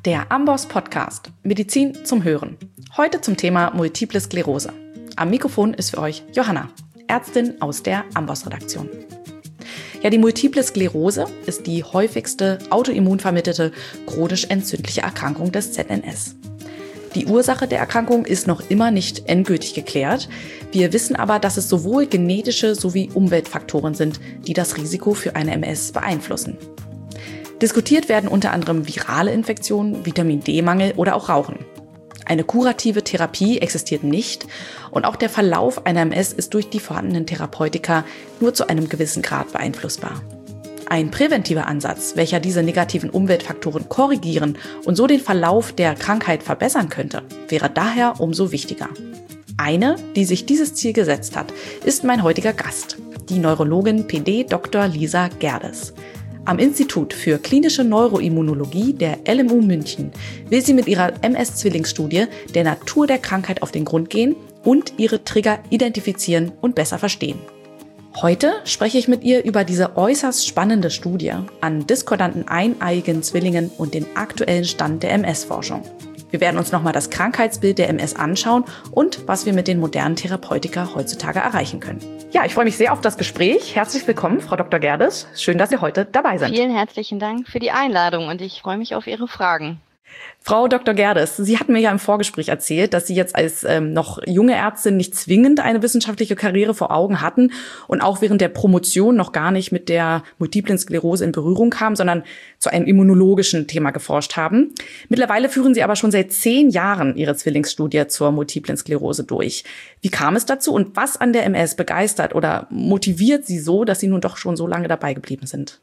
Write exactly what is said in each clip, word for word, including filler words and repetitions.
Der Amboss Podcast Medizin zum Hören. Heute zum Thema Multiple Sklerose. Am Mikrofon ist für euch Johanna, Ärztin aus der Amboss-Redaktion. Ja, die Multiple Sklerose ist die häufigste autoimmunvermittelte chronisch entzündliche Erkrankung des Z N S. Die Ursache der Erkrankung ist noch immer nicht endgültig geklärt. Wir wissen aber, dass es sowohl genetische sowie Umweltfaktoren sind, die das Risiko für eine M S beeinflussen. Diskutiert werden unter anderem virale Infektionen, Vitamin-D-Mangel oder auch Rauchen. Eine kurative Therapie existiert nicht und auch der Verlauf einer M S ist durch die vorhandenen Therapeutika nur zu einem gewissen Grad beeinflussbar. Ein präventiver Ansatz, welcher diese negativen Umweltfaktoren korrigieren und so den Verlauf der Krankheit verbessern könnte, wäre daher umso wichtiger. Eine, die sich dieses Ziel gesetzt hat, ist mein heutiger Gast, die Neurologin P D Doktor Lisa Gerdes. Am Institut für klinische Neuroimmunologie der L M U München will sie mit ihrer M S-Zwillingsstudie der Natur der Krankheit auf den Grund gehen und ihre Trigger identifizieren und besser verstehen. Heute spreche ich mit ihr über diese äußerst spannende Studie an diskordanten eineiigen Zwillingen und den aktuellen Stand der M S-Forschung. Wir werden uns nochmal das Krankheitsbild der M S anschauen und was wir mit den modernen Therapeutika heutzutage erreichen können. Ja, ich freue mich sehr auf das Gespräch. Herzlich willkommen, Frau Doktor Gerdes. Schön, dass Sie heute dabei sind. Vielen herzlichen Dank für die Einladung und ich freue mich auf Ihre Fragen. Frau Doktor Gerdes, Sie hatten mir ja im Vorgespräch erzählt, dass Sie jetzt als ähm, noch junge Ärztin nicht zwingend eine wissenschaftliche Karriere vor Augen hatten und auch während der Promotion noch gar nicht mit der Multiplen Sklerose in Berührung kamen, sondern zu einem immunologischen Thema geforscht haben. Mittlerweile führen Sie aber schon seit zehn Jahren Ihre Zwillingsstudie zur Multiplen Sklerose durch. Wie kam es dazu und was an der M S begeistert oder motiviert Sie so, dass Sie nun doch schon so lange dabei geblieben sind?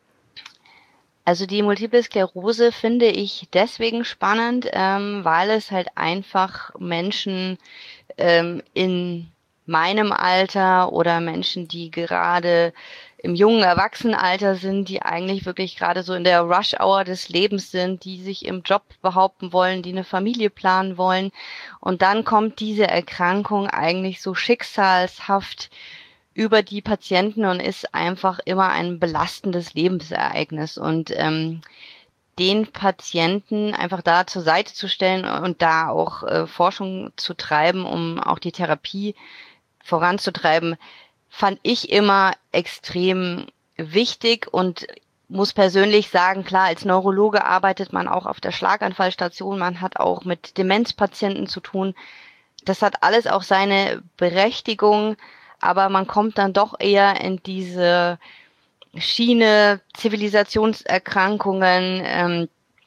Also die Multiple Sklerose finde ich deswegen spannend, ähm, weil es halt einfach Menschen ähm, in meinem Alter oder Menschen, die gerade im jungen Erwachsenenalter sind, die eigentlich wirklich gerade so in der Rush-Hour des Lebens sind, die sich im Job behaupten wollen, die eine Familie planen wollen. Und dann kommt diese Erkrankung eigentlich so schicksalshaft über die Patienten und ist einfach immer ein belastendes Lebensereignis. Und ähm, den Patienten einfach da zur Seite zu stellen und da auch äh, Forschung zu treiben, um auch die Therapie voranzutreiben, fand ich immer extrem wichtig und muss persönlich sagen, klar, als Neurologe arbeitet man auch auf der Schlaganfallstation, man hat auch mit Demenzpatienten zu tun. Das hat alles auch seine Berechtigung, aber man kommt dann doch eher in diese Schiene Zivilisationserkrankungen, ähm,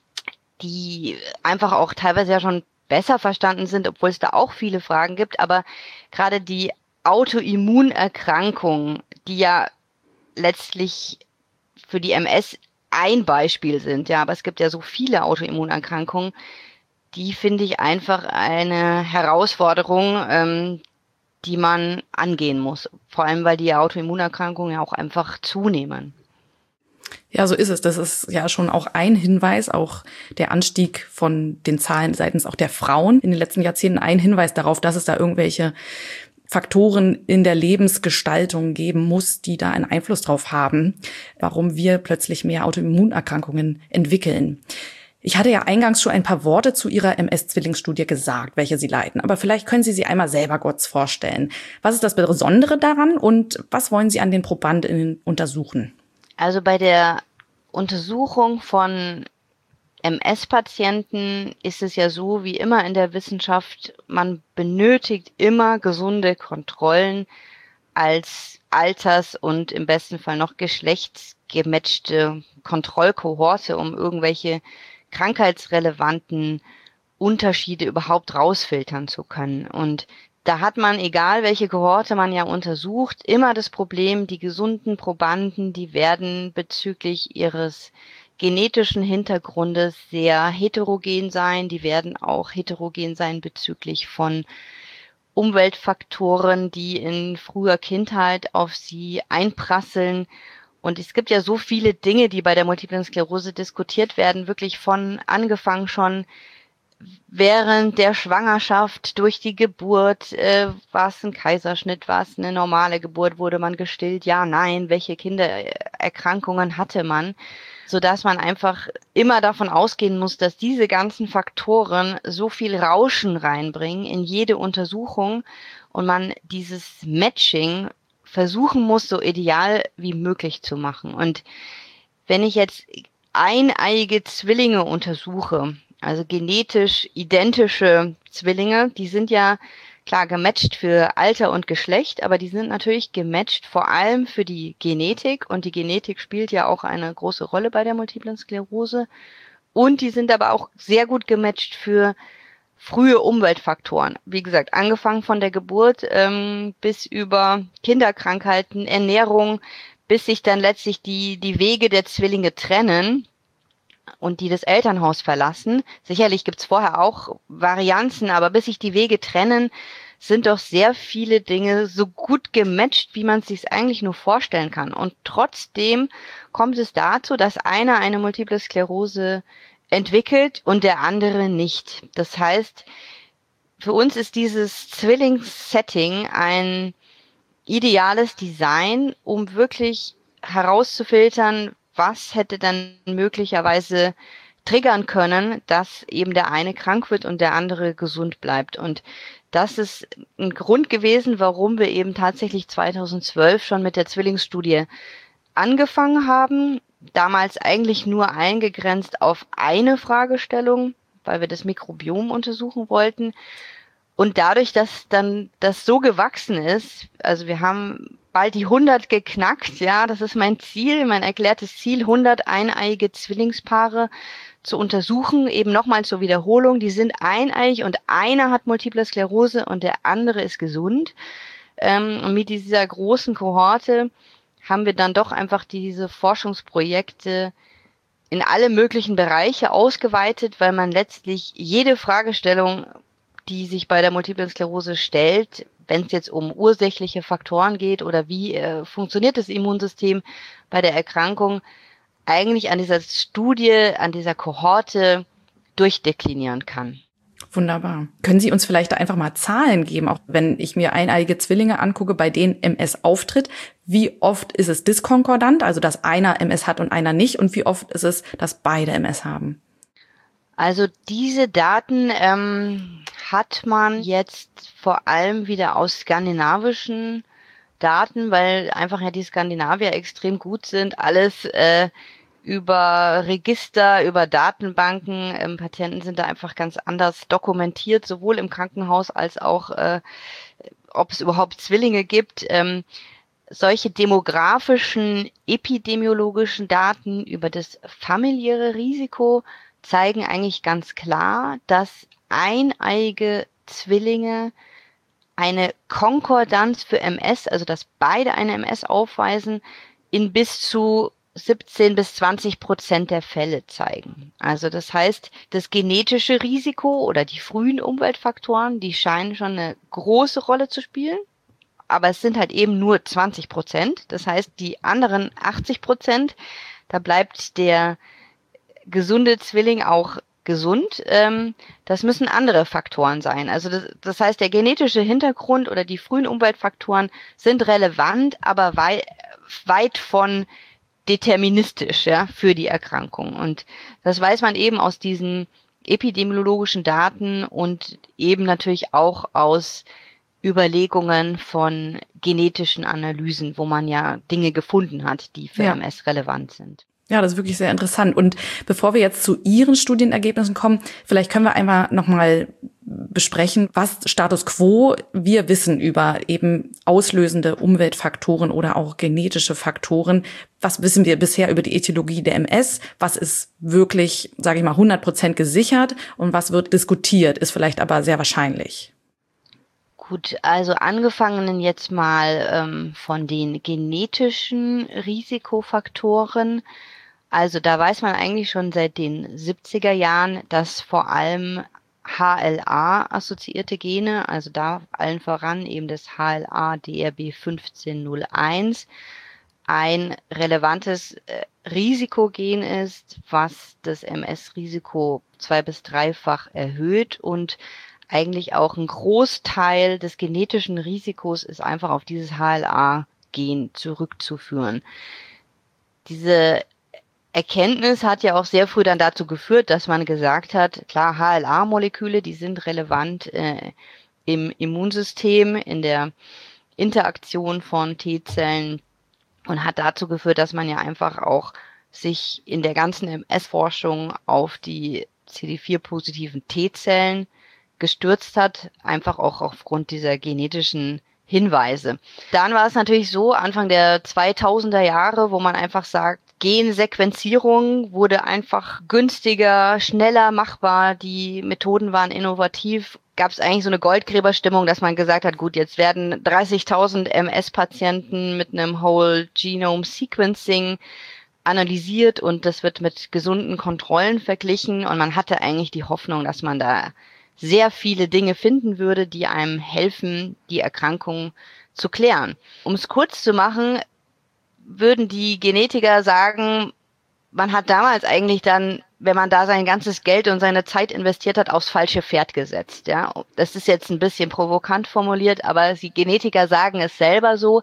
die einfach auch teilweise ja schon besser verstanden sind, obwohl es da auch viele Fragen gibt. Aber gerade die Autoimmunerkrankungen, die ja letztlich für die M S ein Beispiel sind, ja, aber es gibt ja so viele Autoimmunerkrankungen, die finde ich einfach eine Herausforderung, ähm, die man angehen muss. Vor allem, weil die Autoimmunerkrankungen ja auch einfach zunehmen. Ja, so ist es. Das ist ja schon auch ein Hinweis, auch der Anstieg von den Zahlen seitens auch der Frauen in den letzten Jahrzehnten, ein Hinweis darauf, dass es da irgendwelche Faktoren in der Lebensgestaltung geben muss, die da einen Einfluss drauf haben, warum wir plötzlich mehr Autoimmunerkrankungen entwickeln. Ich hatte ja eingangs schon ein paar Worte zu Ihrer M S-Zwillingsstudie gesagt, welche Sie leiten. Aber vielleicht können Sie sie einmal selber kurz vorstellen. Was ist das Besondere daran und was wollen Sie an den Probandinnen untersuchen? Also bei der Untersuchung von M S-Patienten ist es ja so, wie immer in der Wissenschaft, man benötigt immer gesunde Kontrollen als alters- und im besten Fall noch geschlechtsgematchte Kontrollkohorte, um irgendwelche krankheitsrelevanten Unterschiede überhaupt rausfiltern zu können. Und da hat man, egal welche Kohorte man ja untersucht, immer das Problem, die gesunden Probanden, die werden bezüglich ihres genetischen Hintergrundes sehr heterogen sein. Die werden auch heterogen sein bezüglich von Umweltfaktoren, die in früher Kindheit auf sie einprasseln. Und es gibt ja so viele Dinge, die bei der Multiplen Sklerose diskutiert werden, wirklich von angefangen schon, während der Schwangerschaft, durch die Geburt, äh, war es ein Kaiserschnitt, war es eine normale Geburt, wurde man gestillt, ja, nein, welche Kindererkrankungen hatte man, sodass man einfach immer davon ausgehen muss, dass diese ganzen Faktoren so viel Rauschen reinbringen in jede Untersuchung und man dieses Matching versuchen muss, so ideal wie möglich zu machen. Und wenn ich jetzt eineiige Zwillinge untersuche, also genetisch identische Zwillinge, die sind ja klar gematcht für Alter und Geschlecht, aber die sind natürlich gematcht vor allem für die Genetik und die Genetik spielt ja auch eine große Rolle bei der Multiplen Sklerose und die sind aber auch sehr gut gematcht für frühe Umweltfaktoren. Wie gesagt, angefangen von der Geburt ähm, bis über Kinderkrankheiten, Ernährung, bis sich dann letztlich die, die Wege der Zwillinge trennen und die das Elternhaus verlassen. Sicherlich gibt's vorher auch Varianzen, aber bis sich die Wege trennen, sind doch sehr viele Dinge so gut gematcht, wie man es sich eigentlich nur vorstellen kann. Und trotzdem kommt es dazu, dass einer eine Multiple Sklerose entwickelt und der andere nicht. Das heißt, für uns ist dieses Zwillingssetting ein ideales Design, um wirklich herauszufiltern, was hätte dann möglicherweise triggern können, dass eben der eine krank wird und der andere gesund bleibt. Und das ist ein Grund gewesen, warum wir eben tatsächlich zweitausendzwölf schon mit der Zwillingsstudie angefangen haben. Damals eigentlich nur eingegrenzt auf eine Fragestellung, weil wir das Mikrobiom untersuchen wollten. Und dadurch, dass dann das so gewachsen ist, also wir haben bald die hundert geknackt, ja, das ist mein Ziel, mein erklärtes Ziel, hundert eineiige Zwillingspaare zu untersuchen, eben nochmal zur Wiederholung, die sind eineig und einer hat Multiple Sklerose und der andere ist gesund. Ähm, und mit dieser großen Kohorte haben wir dann doch einfach diese Forschungsprojekte in alle möglichen Bereiche ausgeweitet, weil man letztlich jede Fragestellung, die sich bei der Multiplen Sklerose stellt, wenn es jetzt um ursächliche Faktoren geht oder wie äh, funktioniert das Immunsystem bei der Erkrankung, eigentlich an dieser Studie, an dieser Kohorte durchdeklinieren kann. Wunderbar. Können Sie uns vielleicht da einfach mal Zahlen geben, auch wenn ich mir eineiige Zwillinge angucke, bei denen M S auftritt? Wie oft ist es diskonkordant, also dass einer M S hat und einer nicht? Und wie oft ist es, dass beide M S haben? Also diese Daten ähm, hat man jetzt vor allem wieder aus skandinavischen Daten, weil einfach ja die Skandinavier extrem gut sind, alles äh, über Register, über Datenbanken. Ähm, Patienten sind da einfach ganz anders dokumentiert, sowohl im Krankenhaus als auch, äh, ob es überhaupt Zwillinge gibt. Ähm, solche demografischen, epidemiologischen Daten über das familiäre Risiko zeigen eigentlich ganz klar, dass eineige Zwillinge eine Konkordanz für M S, also dass beide eine M S aufweisen, in bis zu siebzehn bis zwanzig Prozent der Fälle zeigen. Also das heißt, das genetische Risiko oder die frühen Umweltfaktoren, die scheinen schon eine große Rolle zu spielen. Aber es sind halt eben nur zwanzig Prozent. Das heißt, die anderen achtzig Prozent, da bleibt der gesunde Zwilling auch gesund. Ähm, das müssen andere Faktoren sein. Also das, das heißt, der genetische Hintergrund oder die frühen Umweltfaktoren sind relevant, aber wei- weit von deterministisch, ja, für die Erkrankung. Und das weiß man eben aus diesen epidemiologischen Daten und eben natürlich auch aus Überlegungen von genetischen Analysen, wo man ja Dinge gefunden hat, die für Ja. M S relevant sind. Ja, das ist wirklich sehr interessant. Und bevor wir jetzt zu Ihren Studienergebnissen kommen, vielleicht können wir einmal nochmal besprechen, was Status quo wir wissen über eben auslösende Umweltfaktoren oder auch genetische Faktoren. Was wissen wir bisher über die Etiologie der M S? Was ist wirklich, sage ich mal, hundert Prozent gesichert und was wird diskutiert, ist vielleicht aber sehr wahrscheinlich. Gut, also angefangen jetzt mal ähm, von den genetischen Risikofaktoren. Also da weiß man eigentlich schon seit den siebziger Jahren, dass vor allem H L A-assoziierte Gene, also da allen voran eben das H L A D R B fünfzehn null eins, ein relevantes äh, Risikogen ist, was das M S-Risiko zwei- bis dreifach erhöht und eigentlich auch ein Großteil des genetischen Risikos ist einfach auf dieses H L A-Gen zurückzuführen. Diese Erkenntnis hat ja auch sehr früh dann dazu geführt, dass man gesagt hat, klar, H L A-Moleküle, die sind relevant äh, im Immunsystem, in der Interaktion von T-Zellen und hat dazu geführt, dass man ja einfach auch sich in der ganzen M S-Forschung auf die C D vier positiven T-Zellen gestürzt hat, einfach auch aufgrund dieser genetischen Hinweise. Dann war es natürlich so, Anfang der zweitausender Jahre, wo man einfach sagt, Gensequenzierung wurde einfach günstiger, schneller machbar, die Methoden waren innovativ, gab es eigentlich so eine Goldgräberstimmung, dass man gesagt hat, gut, jetzt werden dreißigtausend M S-Patienten mit einem Whole Genome Sequencing analysiert und das wird mit gesunden Kontrollen verglichen und man hatte eigentlich die Hoffnung, dass man da sehr viele Dinge finden würde, die einem helfen, die Erkrankung zu klären. Um es kurz zu machen, würden die Genetiker sagen, man hat damals eigentlich dann, wenn man da sein ganzes Geld und seine Zeit investiert hat, aufs falsche Pferd gesetzt. Ja, das ist jetzt ein bisschen provokant formuliert, aber die Genetiker sagen es selber so.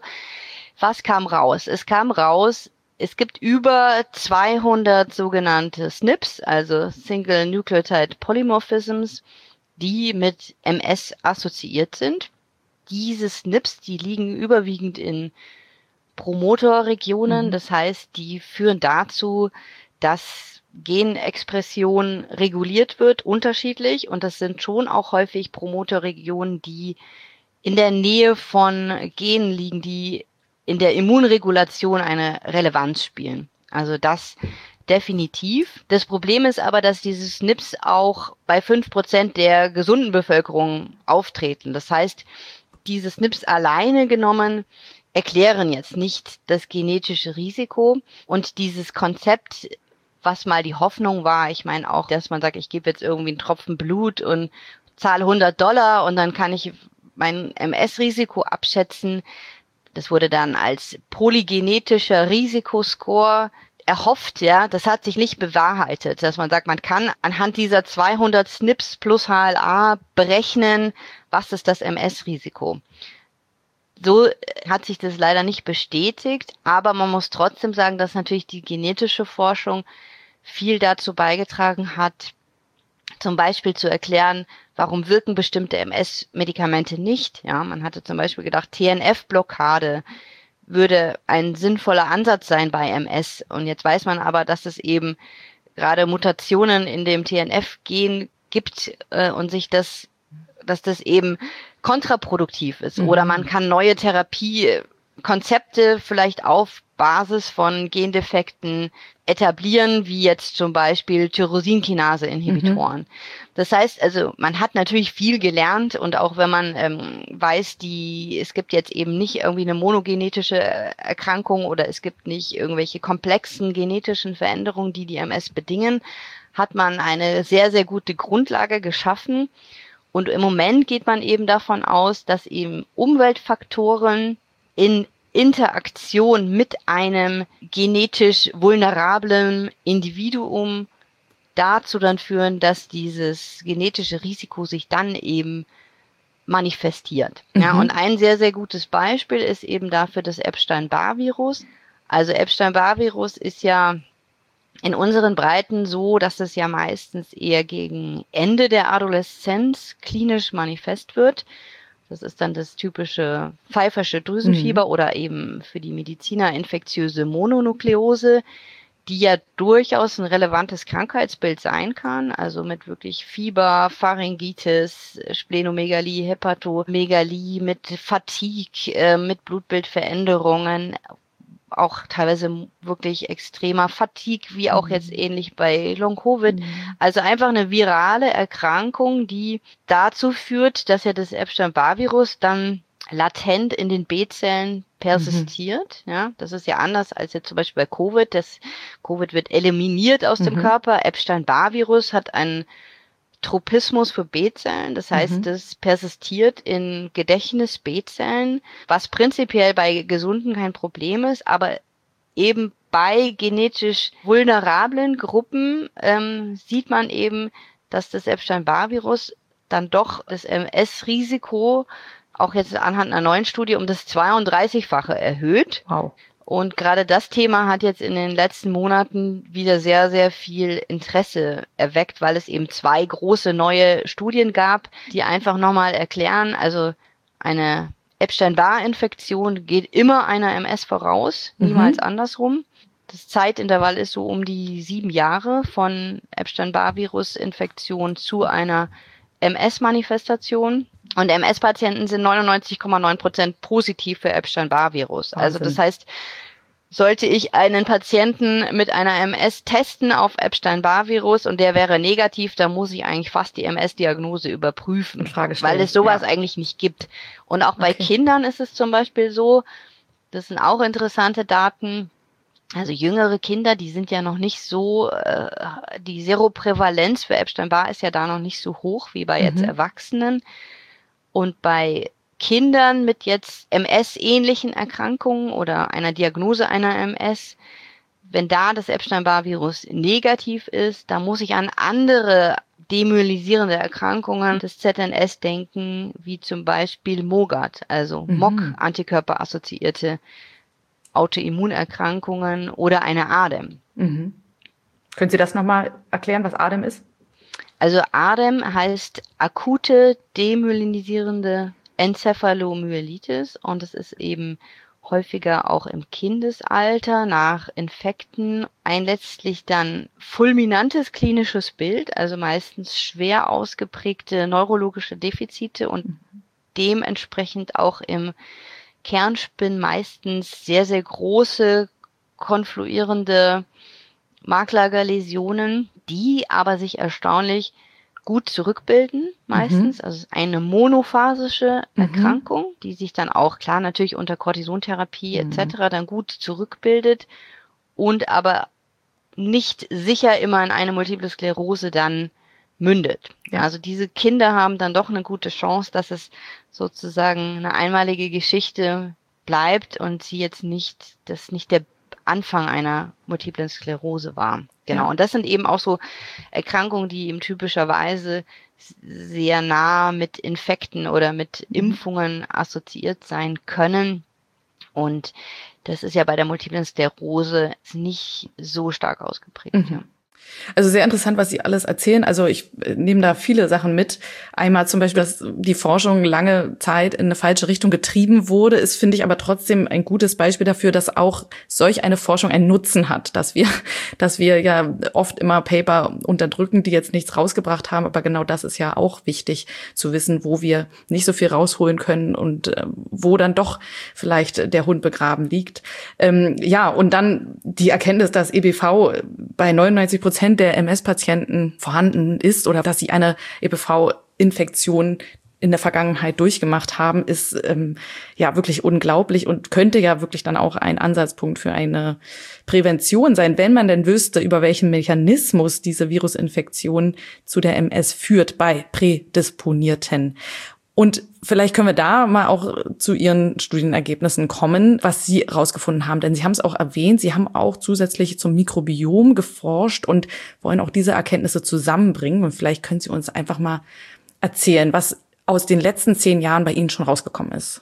Was kam raus? Es kam raus, es gibt über zweihundert sogenannte S N Ps, also Single Nucleotide Polymorphisms, die mit M S assoziiert sind. Diese S N Ps, die liegen überwiegend in Promotorregionen, mhm. Das heißt, die führen dazu, dass Genexpression reguliert wird, unterschiedlich. Und das sind schon auch häufig Promotorregionen, die in der Nähe von Genen liegen, die in der Immunregulation eine Relevanz spielen. Also das definitiv. Das Problem ist aber, dass diese S N Ps auch bei fünf Prozent der gesunden Bevölkerung auftreten. Das heißt, diese S N Ps alleine genommen erklären jetzt nicht das genetische Risiko und dieses Konzept, was mal die Hoffnung war, ich meine auch, dass man sagt, ich gebe jetzt irgendwie einen Tropfen Blut und zahle hundert Dollar und dann kann ich mein M S-Risiko abschätzen. Das wurde dann als polygenetischer Risikoscore erhofft, ja, das hat sich nicht bewahrheitet, dass man sagt, man kann anhand dieser zweihundert S N Ps plus H L A berechnen, was ist das M S-Risiko. So hat sich das leider nicht bestätigt, aber man muss trotzdem sagen, dass natürlich die genetische Forschung viel dazu beigetragen hat, zum Beispiel zu erklären, warum wirken bestimmte M S-Medikamente nicht. Ja, man hatte zum Beispiel gedacht, T N F-Blockade würde ein sinnvoller Ansatz sein bei M S. Und jetzt weiß man aber, dass es eben gerade Mutationen in dem T N F-Gen gibt äh, und sich das, dass das eben kontraproduktiv ist. Mhm. Oder man kann neue Therapiekonzepte vielleicht auf Basis von Gendefekten etablieren, wie jetzt zum Beispiel Tyrosinkinase-Inhibitoren. Mhm. Das heißt also, man hat natürlich viel gelernt und auch wenn man ähm, weiß, die es gibt jetzt eben nicht irgendwie eine monogenetische Erkrankung oder es gibt nicht irgendwelche komplexen genetischen Veränderungen, die die M S bedingen, hat man eine sehr, sehr gute Grundlage geschaffen. Und im Moment geht man eben davon aus, dass eben Umweltfaktoren in Interaktion mit einem genetisch vulnerablen Individuum dazu dann führen, dass dieses genetische Risiko sich dann eben manifestiert. Mhm. Ja, und ein sehr, sehr gutes Beispiel ist eben dafür das Epstein-Barr-Virus. Also Epstein-Barr-Virus ist ja in unseren Breiten so, dass es ja meistens eher gegen Ende der Adoleszenz klinisch manifest wird. Das ist dann das typische pfeifersche Drüsenfieber mhm. oder eben für die Mediziner infektiöse Mononukleose, die ja durchaus ein relevantes Krankheitsbild sein kann, also mit wirklich Fieber, Pharyngitis, Splenomegalie, Hepatomegalie, mit Fatigue, äh, mit Blutbildveränderungen, auch teilweise wirklich extremer Fatigue, wie auch mhm. jetzt ähnlich bei Long-Covid. Mhm. Also einfach eine virale Erkrankung, die dazu führt, dass ja das Epstein-Barr-Virus dann latent in den B-Zellen persistiert. Mhm. Ja, das ist ja anders als jetzt zum Beispiel bei Covid. Das Covid wird eliminiert aus mhm. dem Körper. Epstein-Barr-Virus hat einen Tropismus für B-Zellen, das heißt, mhm. das persistiert in Gedächtnis-B-Zellen, was prinzipiell bei Gesunden kein Problem ist, aber eben bei genetisch vulnerablen Gruppen ähm, sieht man eben, dass das Epstein-Barr-Virus dann doch das M S-Risiko auch jetzt anhand einer neuen Studie um das zweiunddreißigfache erhöht. Wow. Und gerade das Thema hat jetzt in den letzten Monaten wieder sehr, sehr viel Interesse erweckt, weil es eben zwei große neue Studien gab, die einfach nochmal erklären, also eine Epstein-Barr-Infektion geht immer einer M S voraus, mhm. niemals andersrum. Das Zeitintervall ist so um die sieben Jahre von Epstein-Barr-Virus-Infektion zu einer M S-Manifestation. Und M S-Patienten sind neunundneunzig Komma neun Prozent positiv für Epstein-Barr-Virus. Also das heißt, sollte ich einen Patienten mit einer M S testen auf Epstein-Barr-Virus und der wäre negativ, dann muss ich eigentlich fast die M S-Diagnose überprüfen, weil es sowas ja. eigentlich nicht gibt. Und auch bei okay. Kindern ist es zum Beispiel so, das sind auch interessante Daten, also jüngere Kinder, die sind ja noch nicht so, äh, die Seroprävalenz für Epstein-Barr ist ja da noch nicht so hoch wie bei mhm. jetzt Erwachsenen. Und bei Kindern mit jetzt M S-ähnlichen Erkrankungen oder einer Diagnose einer M S, wenn da das Epstein-Barr-Virus negativ ist, da muss ich an andere demyelisierende Erkrankungen des Z N S denken, wie zum Beispiel MOGAD, also mhm. M O C-Antikörper-assoziierte Autoimmunerkrankungen oder eine A D E M. Mhm. Können Sie das nochmal erklären, was A D E M ist? Also A D E M heißt akute demyelinisierende Enzephalomyelitis und es ist eben häufiger auch im Kindesalter nach Infekten ein letztlich dann fulminantes klinisches Bild, also meistens schwer ausgeprägte neurologische Defizite und mhm. dementsprechend auch im Kernspinn meistens sehr, sehr große konfluierende Marklagerläsionen, die aber sich erstaunlich gut zurückbilden meistens. Mhm. Also es ist eine monophasische Erkrankung, mhm. die sich dann auch klar natürlich unter Kortisontherapie mhm. et cetera dann gut zurückbildet und aber nicht sicher immer in eine Multiple Sklerose dann mündet. Ja. Also diese Kinder haben dann doch eine gute Chance, dass es sozusagen eine einmalige Geschichte bleibt und sie jetzt nicht, das nicht der Anfang einer multiplen Sklerose war. Genau. Ja. Und das sind eben auch so Erkrankungen, die eben typischerweise sehr nah mit Infekten oder mit mhm. Impfungen assoziiert sein können. Und das ist ja bei der multiplen Sklerose nicht so stark ausgeprägt. Mhm. Ja. Also sehr interessant, was Sie alles erzählen. Also ich nehme da viele Sachen mit. Einmal zum Beispiel, dass die Forschung lange Zeit in eine falsche Richtung getrieben wurde, ist, finde ich, aber trotzdem ein gutes Beispiel dafür, dass auch solch eine Forschung einen Nutzen hat. Dass wir, dass wir ja oft immer Paper unterdrücken, die jetzt nichts rausgebracht haben. Aber genau das ist ja auch wichtig zu wissen, wo wir nicht so viel rausholen können und äh, wo dann doch vielleicht der Hund begraben liegt. Ähm, ja, und dann die Erkenntnis, dass E B V bei neunundneunzig Prozent der M S-Patienten vorhanden ist oder dass sie eine E B V-Infektion in der Vergangenheit durchgemacht haben, ist ähm, ja wirklich unglaublich und könnte ja wirklich dann auch ein Ansatzpunkt für eine Prävention sein, wenn man denn wüsste, über welchen Mechanismus diese Virusinfektion zu der M S führt bei Prädisponierten. Und vielleicht können wir da mal auch zu Ihren Studienergebnissen kommen, was Sie rausgefunden haben. Denn Sie haben es auch erwähnt, Sie haben auch zusätzlich zum Mikrobiom geforscht und wollen auch diese Erkenntnisse zusammenbringen. Und vielleicht können Sie uns einfach mal erzählen, was aus den letzten zehn Jahren bei Ihnen schon rausgekommen ist.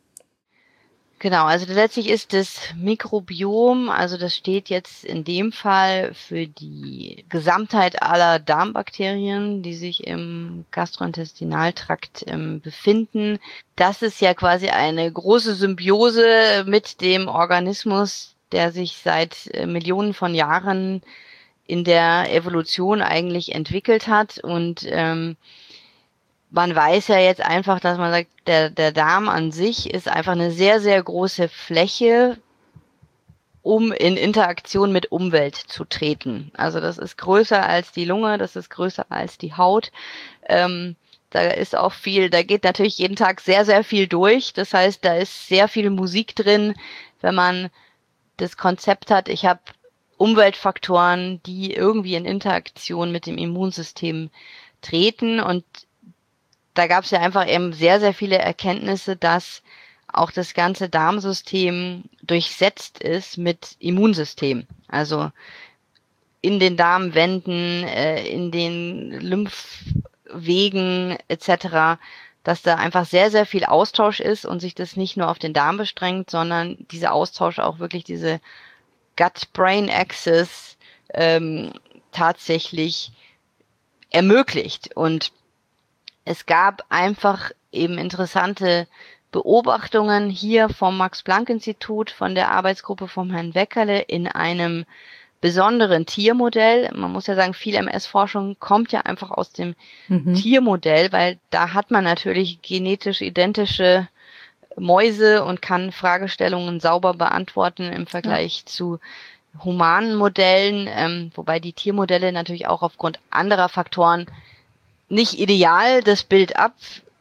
Genau, also letztlich ist das Mikrobiom, also das steht jetzt in dem Fall für die Gesamtheit aller Darmbakterien, die sich im Gastrointestinaltrakt ähm, befinden. Das ist ja quasi eine große Symbiose mit dem Organismus, der sich seit äh, Millionen von Jahren in der Evolution eigentlich entwickelt hat und ähm, man weiß ja jetzt einfach, dass man sagt, der, der Darm an sich ist einfach eine sehr, sehr große Fläche, um in Interaktion mit Umwelt zu treten. Also das ist größer als die Lunge, das ist größer als die Haut. Ähm, da ist auch viel, da geht natürlich jeden Tag sehr, sehr viel durch. Das heißt, da ist sehr viel Musik drin, wenn man das Konzept hat, ich habe Umweltfaktoren, die irgendwie in Interaktion mit dem Immunsystem treten und da gab es ja einfach eben sehr, sehr viele Erkenntnisse, dass auch das ganze Darmsystem durchsetzt ist mit Immunsystem. Also in den Darmwänden, äh, in den Lymphwegen et cetera, dass da einfach sehr, sehr viel Austausch ist und sich das nicht nur auf den Darm beschränkt, sondern dieser Austausch auch wirklich diese Gut-Brain-Axis ähm, tatsächlich ermöglicht. Und es gab einfach eben interessante Beobachtungen hier vom Max-Planck-Institut, von der Arbeitsgruppe vom Herrn Weckerle in einem besonderen Tiermodell. Man muss ja sagen, viel M S-Forschung kommt ja einfach aus dem mhm. Tiermodell, weil da hat man natürlich genetisch identische Mäuse und kann Fragestellungen sauber beantworten im Vergleich ja. zu humanen Modellen, ähm, wobei die Tiermodelle natürlich auch aufgrund anderer Faktoren nicht ideal das Bild ab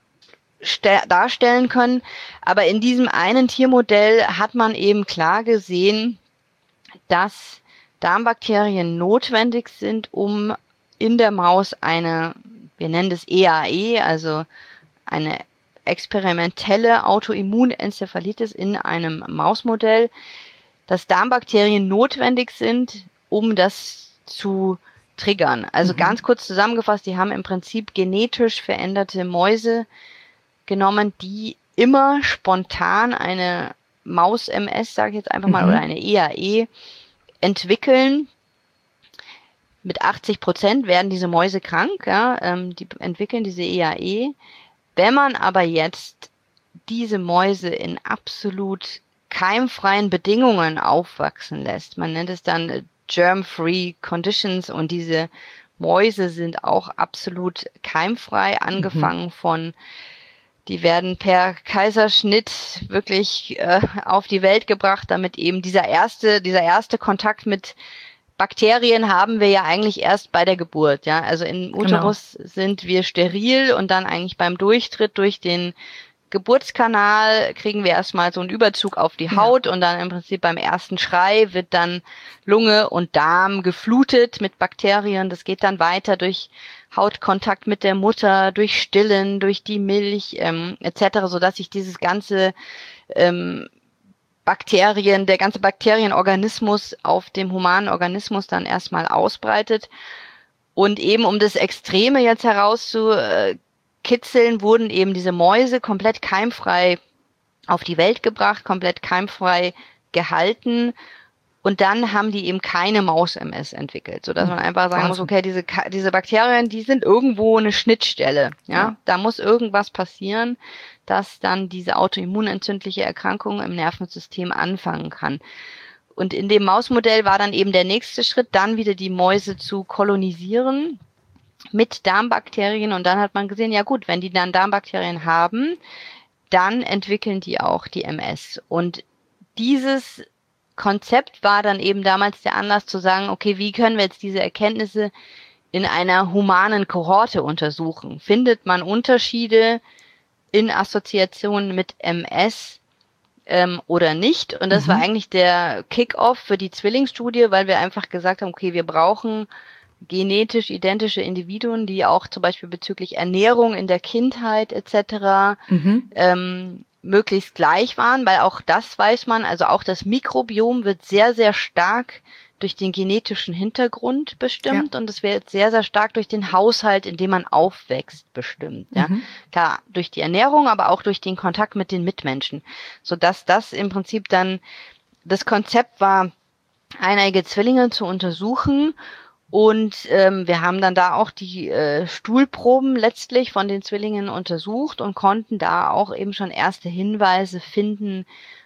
darstellen können. Aber in diesem einen Tiermodell hat man eben klar gesehen, dass Darmbakterien notwendig sind, um in der Maus eine, wir nennen das E A E, also eine experimentelle Autoimmunenzephalitis in einem Mausmodell, dass Darmbakterien notwendig sind, um das zu triggern. Also mhm. ganz kurz zusammengefasst, die haben im Prinzip genetisch veränderte Mäuse genommen, die immer spontan eine Maus-M S, sage ich jetzt einfach mal, mhm. oder eine E A E entwickeln. Mit achtzig Prozent werden diese Mäuse krank, ja, ähm, die entwickeln diese E A E. Wenn man aber jetzt diese Mäuse in absolut keimfreien Bedingungen aufwachsen lässt, man nennt es dann germ-free conditions, und diese Mäuse sind auch absolut keimfrei, angefangen mhm. von, die werden per Kaiserschnitt wirklich äh, auf die Welt gebracht, damit eben dieser erste, dieser erste Kontakt mit Bakterien haben wir ja eigentlich erst bei der Geburt, ja. Also im Uterus genau. sind wir steril, und dann eigentlich beim Durchtritt durch den Geburtskanal kriegen wir erstmal so einen Überzug auf die Haut, ja. und dann im Prinzip beim ersten Schrei wird dann Lunge und Darm geflutet mit Bakterien. Das geht dann weiter durch Hautkontakt mit der Mutter, durch Stillen, durch die Milch ähm, et cetera, sodass sich dieses ganze ähm, Bakterien, der ganze Bakterienorganismus auf dem humanen Organismus dann erstmal ausbreitet. Und eben um das Extreme jetzt herauszukitzeln, wurden eben diese Mäuse komplett keimfrei auf die Welt gebracht, komplett keimfrei gehalten. Und dann haben die eben keine Maus-M S entwickelt, sodass man einfach sagen muss, okay, diese, diese Bakterien, die sind irgendwo eine Schnittstelle. Ja, ja. Da muss irgendwas passieren, dass dann diese autoimmunentzündliche Erkrankung im Nervensystem anfangen kann. Und in dem Mausmodell war dann eben der nächste Schritt, dann wieder die Mäuse zu kolonisieren mit Darmbakterien. Und dann hat man gesehen, ja gut, wenn die dann Darmbakterien haben, dann entwickeln die auch die M S. Und dieses Konzept war dann eben damals der Anlass zu sagen, okay, wie können wir jetzt diese Erkenntnisse in einer humanen Kohorte untersuchen? Findet man Unterschiede in Assoziation mit M S ähm, oder nicht? Und das mhm. war eigentlich der Kick-off für die Zwillingsstudie, weil wir einfach gesagt haben, okay, wir brauchen genetisch identische Individuen, die auch zum Beispiel bezüglich Ernährung in der Kindheit et cetera mhm. ähm, möglichst gleich waren, weil auch das weiß man, also auch das Mikrobiom wird sehr, sehr stark durch den genetischen Hintergrund bestimmt, ja. und es wird sehr, sehr stark durch den Haushalt, in dem man aufwächst, bestimmt. Ja, mhm. klar, durch die Ernährung, aber auch durch den Kontakt mit den Mitmenschen, sodass das im Prinzip dann das Konzept war, eineiige Zwillinge zu untersuchen. Und ähm, wir haben dann da auch die äh, Stuhlproben letztlich von den Zwillingen untersucht und konnten da auch eben schon erste Hinweise finden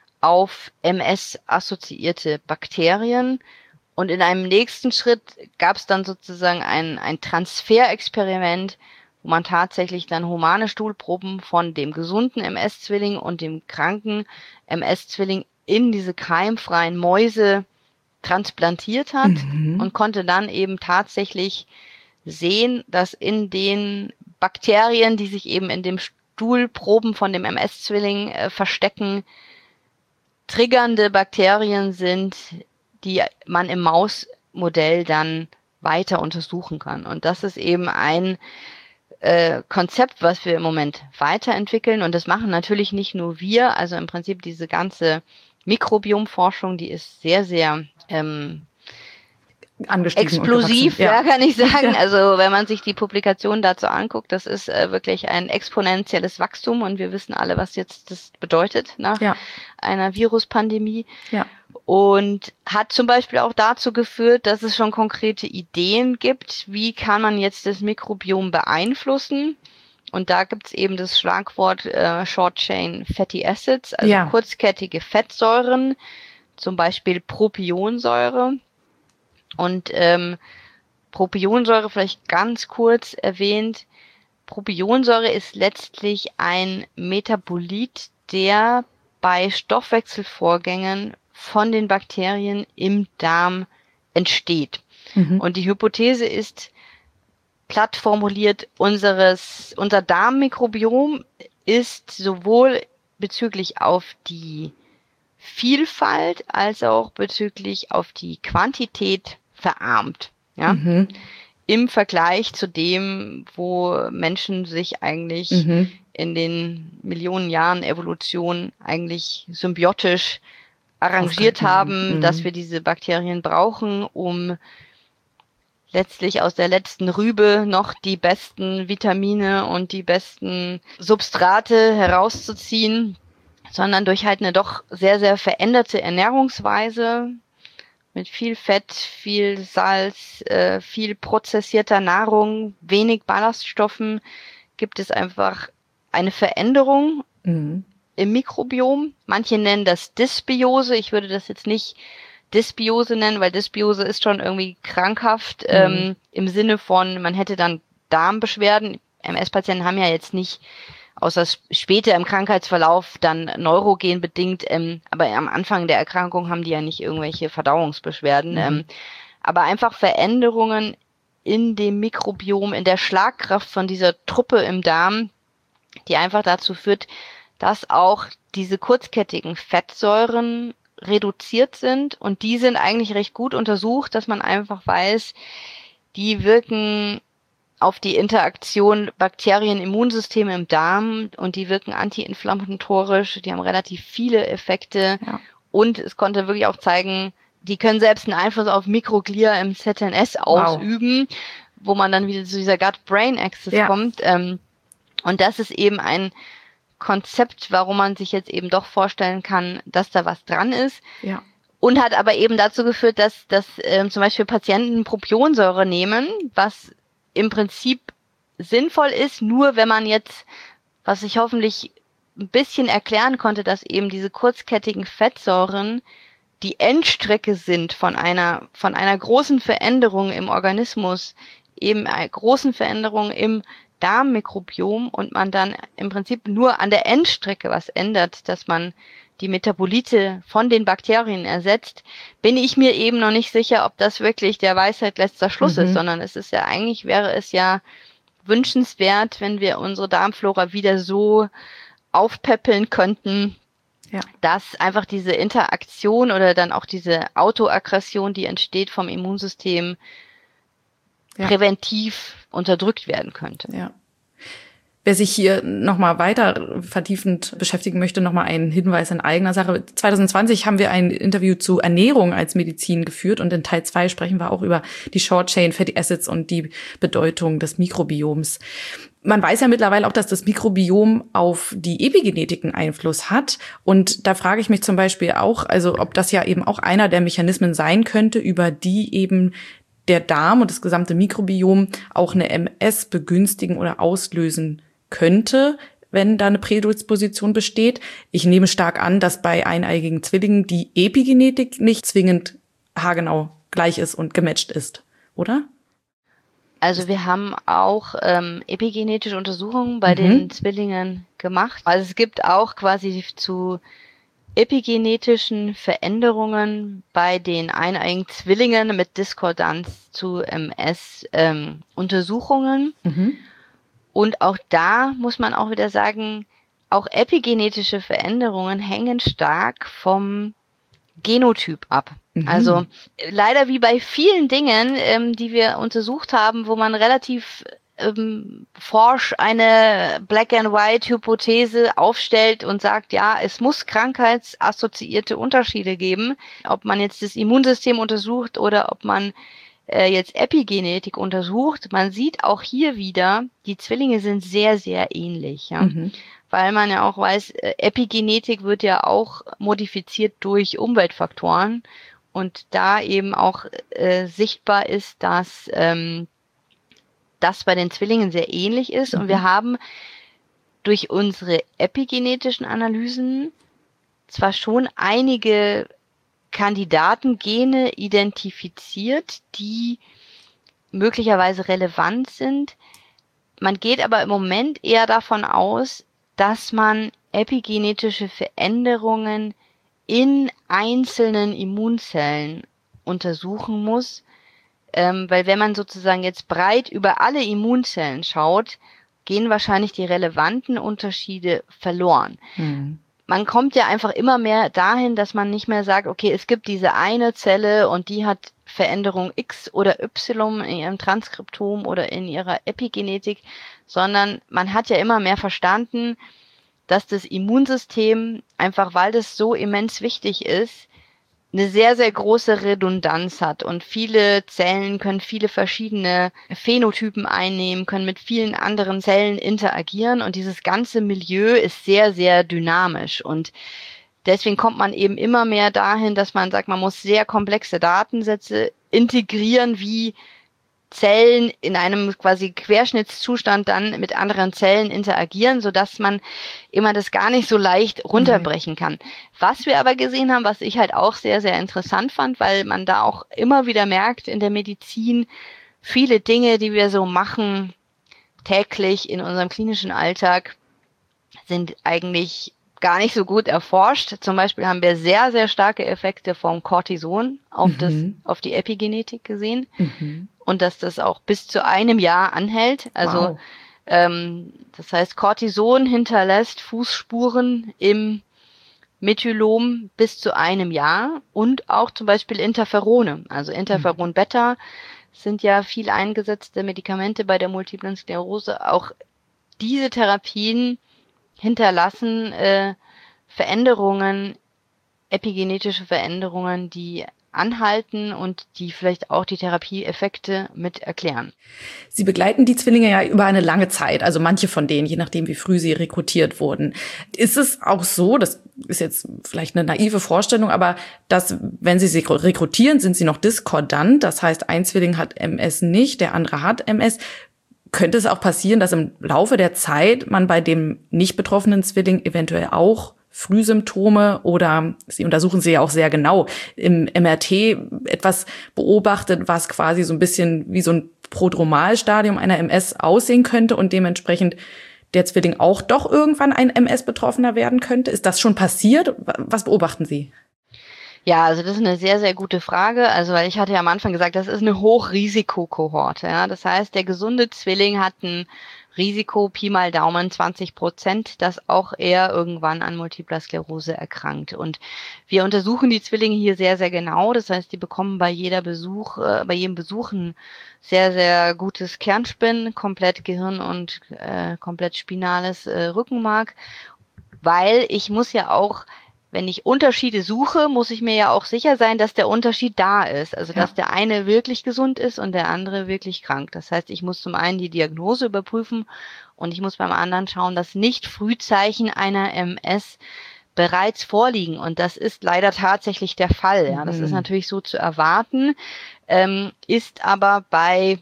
auf M S-assoziierte Bakterien. Und in einem nächsten Schritt gab es dann sozusagen ein, ein Transferexperiment, wo man tatsächlich dann humane Stuhlproben von dem gesunden M S-Zwilling und dem kranken M S-Zwilling in diese keimfreien Mäuse transplantiert hat mhm. und konnte dann eben tatsächlich sehen, dass in den Bakterien, die sich eben in dem Stuhlproben von dem M S-Zwilling äh, verstecken, triggernde Bakterien sind, die man im Mausmodell dann weiter untersuchen kann. Und das ist eben ein äh, Konzept, was wir im Moment weiterentwickeln. Und das machen natürlich nicht nur wir, also im Prinzip diese ganze Mikrobiomforschung, die ist sehr, sehr ähm, angestiegen. Explosiv, ja. ja, kann ich sagen. Also wenn man sich die Publikation dazu anguckt, das ist äh, wirklich ein exponentielles Wachstum und wir wissen alle, was jetzt das bedeutet nach ja. einer Viruspandemie. Ja. Und hat zum Beispiel auch dazu geführt, dass es schon konkrete Ideen gibt, wie kann man jetzt das Mikrobiom beeinflussen. Und da gibt's eben das Schlagwort äh, Short Chain Fatty Acids, also ja. kurzkettige Fettsäuren, zum Beispiel Propionsäure. Und ähm, Propionsäure vielleicht ganz kurz erwähnt. Propionsäure ist letztlich ein Metabolit, der bei Stoffwechselvorgängen von den Bakterien im Darm entsteht. Mhm. Und die Hypothese ist, platt formuliert, unseres, unser Darmmikrobiom ist sowohl bezüglich auf die Vielfalt als auch bezüglich auf die Quantität verarmt, ja, mhm. im Vergleich zu dem, wo Menschen sich eigentlich mhm. in den Millionen Jahren Evolution eigentlich symbiotisch arrangiert haben, mhm. dass wir diese Bakterien brauchen, um letztlich aus der letzten Rübe noch die besten Vitamine und die besten Substrate herauszuziehen, sondern durch halt eine doch sehr, sehr veränderte Ernährungsweise mit viel Fett, viel Salz, äh, viel prozessierter Nahrung, wenig Ballaststoffen, gibt es einfach eine Veränderung mhm. im Mikrobiom. Manche nennen das Dysbiose. Ich würde das jetzt nicht Dysbiose nennen, weil Dysbiose ist schon irgendwie krankhaft, mhm. ähm, im Sinne von, man hätte dann Darmbeschwerden. M S-Patienten haben ja jetzt nicht, außer später im Krankheitsverlauf, dann neurogen bedingt, ähm, aber am Anfang der Erkrankung haben die ja nicht irgendwelche Verdauungsbeschwerden. Mhm. Ähm, aber einfach Veränderungen in dem Mikrobiom, in der Schlagkraft von dieser Truppe im Darm, die einfach dazu führt, dass auch diese kurzkettigen Fettsäuren reduziert sind, und die sind eigentlich recht gut untersucht, dass man einfach weiß, die wirken auf die Interaktion Bakterien-Immunsysteme im Darm und die wirken antiinflammatorisch, die haben relativ viele Effekte, ja. Und es konnte wirklich auch zeigen, die können selbst einen Einfluss auf Mikroglia im Z N S ausüben, wow. wo man dann wieder zu dieser Gut-Brain-Axis ja. kommt. Ähm, und das ist eben ein Konzept, warum man sich jetzt eben doch vorstellen kann, dass da was dran ist. Ja. Und hat aber eben dazu geführt, dass, dass ähm, zum Beispiel Patienten Propionsäure nehmen, was im Prinzip sinnvoll ist, nur wenn man jetzt, was ich hoffentlich ein bisschen erklären konnte, dass eben diese kurzkettigen Fettsäuren die Endstrecke sind von einer, von einer großen Veränderung im Organismus, eben einer großen Veränderung im Darmmikrobiom, und man dann im Prinzip nur an der Endstrecke was ändert, dass man die Metabolite von den Bakterien ersetzt, bin ich mir eben noch nicht sicher, ob das wirklich der Weisheit letzter Schluss mhm. ist, sondern es ist ja eigentlich, wäre es ja wünschenswert, wenn wir unsere Darmflora wieder so aufpäppeln könnten, ja. dass einfach diese Interaktion oder dann auch diese Autoaggression, die entsteht vom Immunsystem, ja. präventiv unterdrückt werden könnte. Ja. Wer sich hier nochmal weiter vertiefend beschäftigen möchte, nochmal einen Hinweis in eigener Sache. zwanzig zwanzig haben wir ein Interview zu Ernährung als Medizin geführt, und in Teil zwei sprechen wir auch über die Short Chain Fatty Acids und die Bedeutung des Mikrobioms. Man weiß ja mittlerweile auch, dass das Mikrobiom auf die Epigenetiken Einfluss hat. Und da frage ich mich zum Beispiel auch, also ob das ja eben auch einer der Mechanismen sein könnte, über die eben der Darm und das gesamte Mikrobiom auch eine M S begünstigen oder auslösen könnte, wenn da eine Prädisposition besteht. Ich nehme stark an, dass bei eineigigen Zwillingen die Epigenetik nicht zwingend haargenau gleich ist und gematcht ist, oder? Also wir haben auch ähm, epigenetische Untersuchungen bei mhm. den Zwillingen gemacht. Also es gibt auch quasi zu epigenetischen Veränderungen bei den eineigigen Zwillingen mit Diskordanz zu M S ähm, Untersuchungen. Mhm. Und auch da muss man auch wieder sagen, auch epigenetische Veränderungen hängen stark vom Genotyp ab. Mhm. Also leider wie bei vielen Dingen, ähm, die wir untersucht haben, wo man relativ ähm, forsch eine Black-and-White-Hypothese aufstellt und sagt, ja, es muss krankheitsassoziierte Unterschiede geben, ob man jetzt das Immunsystem untersucht oder ob man äh, jetzt Epigenetik untersucht, man sieht auch hier wieder, die Zwillinge sind sehr, sehr ähnlich, ja. Mhm. Weil man ja auch weiß, Epigenetik wird ja auch modifiziert durch Umweltfaktoren und da eben auch äh, sichtbar ist, dass ähm, das bei den Zwillingen sehr ähnlich ist. Mhm. Und wir haben durch unsere epigenetischen Analysen zwar schon einige Kandidatengene identifiziert, die möglicherweise relevant sind. Man geht aber im Moment eher davon aus, dass man epigenetische Veränderungen in einzelnen Immunzellen untersuchen muss, ähm, weil wenn man sozusagen jetzt breit über alle Immunzellen schaut, gehen wahrscheinlich die relevanten Unterschiede verloren. Mhm. Man kommt ja einfach immer mehr dahin, dass man nicht mehr sagt, okay, es gibt diese eine Zelle und die hat Veränderung X oder Y in ihrem Transkriptom oder in ihrer Epigenetik, sondern man hat ja immer mehr verstanden, dass das Immunsystem, einfach weil das so immens wichtig ist, eine sehr, sehr große Redundanz hat und viele Zellen können viele verschiedene Phänotypen einnehmen, können mit vielen anderen Zellen interagieren und dieses ganze Milieu ist sehr, sehr dynamisch und deswegen kommt man eben immer mehr dahin, dass man sagt, man muss sehr komplexe Datensätze integrieren, wie Zellen in einem quasi Querschnittszustand dann mit anderen Zellen interagieren, sodass man immer das gar nicht so leicht runterbrechen kann. Was wir aber gesehen haben, was ich halt auch sehr, sehr interessant fand, weil man da auch immer wieder merkt in der Medizin, viele Dinge, die wir so machen täglich in unserem klinischen Alltag, sind eigentlich gar nicht so gut erforscht. Zum Beispiel haben wir sehr, sehr starke Effekte vom Cortison auf, mhm. das, auf die Epigenetik gesehen. Mhm. Und dass das auch bis zu einem Jahr anhält. Also wow. ähm, das heißt, Cortison hinterlässt Fußspuren im Methylom bis zu einem Jahr und auch zum Beispiel Interferone. Also Interferon Beta sind ja viel eingesetzte Medikamente bei der multiplen Sklerose. Auch diese Therapien hinterlassen äh, Veränderungen, epigenetische Veränderungen, die anhalten und die vielleicht auch die Therapieeffekte mit erklären. Sie begleiten die Zwillinge ja über eine lange Zeit, also manche von denen, je nachdem, wie früh sie rekrutiert wurden. Ist es auch so, das ist jetzt vielleicht eine naive Vorstellung, aber dass, wenn sie sie rekrutieren, sind sie noch diskordant, das heißt, ein Zwilling hat M S nicht, der andere hat M S. Könnte es auch passieren, dass im Laufe der Zeit man bei dem nicht betroffenen Zwilling eventuell auch Frühsymptome oder, Sie untersuchen sie ja auch sehr genau, im M R T etwas beobachtet, was quasi so ein bisschen wie so ein Prodromalstadium einer M S aussehen könnte und dementsprechend der Zwilling auch doch irgendwann ein M S-Betroffener werden könnte? Ist das schon passiert? Was beobachten Sie? Ja, also das ist eine sehr, sehr gute Frage. Also, weil ich hatte ja am Anfang gesagt, das ist eine Hochrisikokohorte. Ja? Das heißt, der gesunde Zwilling hat ein Risiko, Pi mal Daumen zwanzig Prozent, dass auch er irgendwann an Multipler Sklerose erkrankt. Und wir untersuchen die Zwillinge hier sehr, sehr genau. Das heißt, die bekommen bei jeder Besuch, äh, bei jedem Besuch ein sehr, sehr gutes Kernspin, komplett Gehirn und äh, komplett spinales äh, Rückenmark. Weil ich muss ja auch, wenn ich Unterschiede suche, muss ich mir ja auch sicher sein, dass der Unterschied da ist. Also, dass ja. der eine wirklich gesund ist und der andere wirklich krank. Das heißt, ich muss zum einen die Diagnose überprüfen und ich muss beim anderen schauen, dass nicht Frühzeichen einer M S bereits vorliegen. Und das ist leider tatsächlich der Fall. Ja, das mhm. ist natürlich so zu erwarten, ähm, ist aber bei,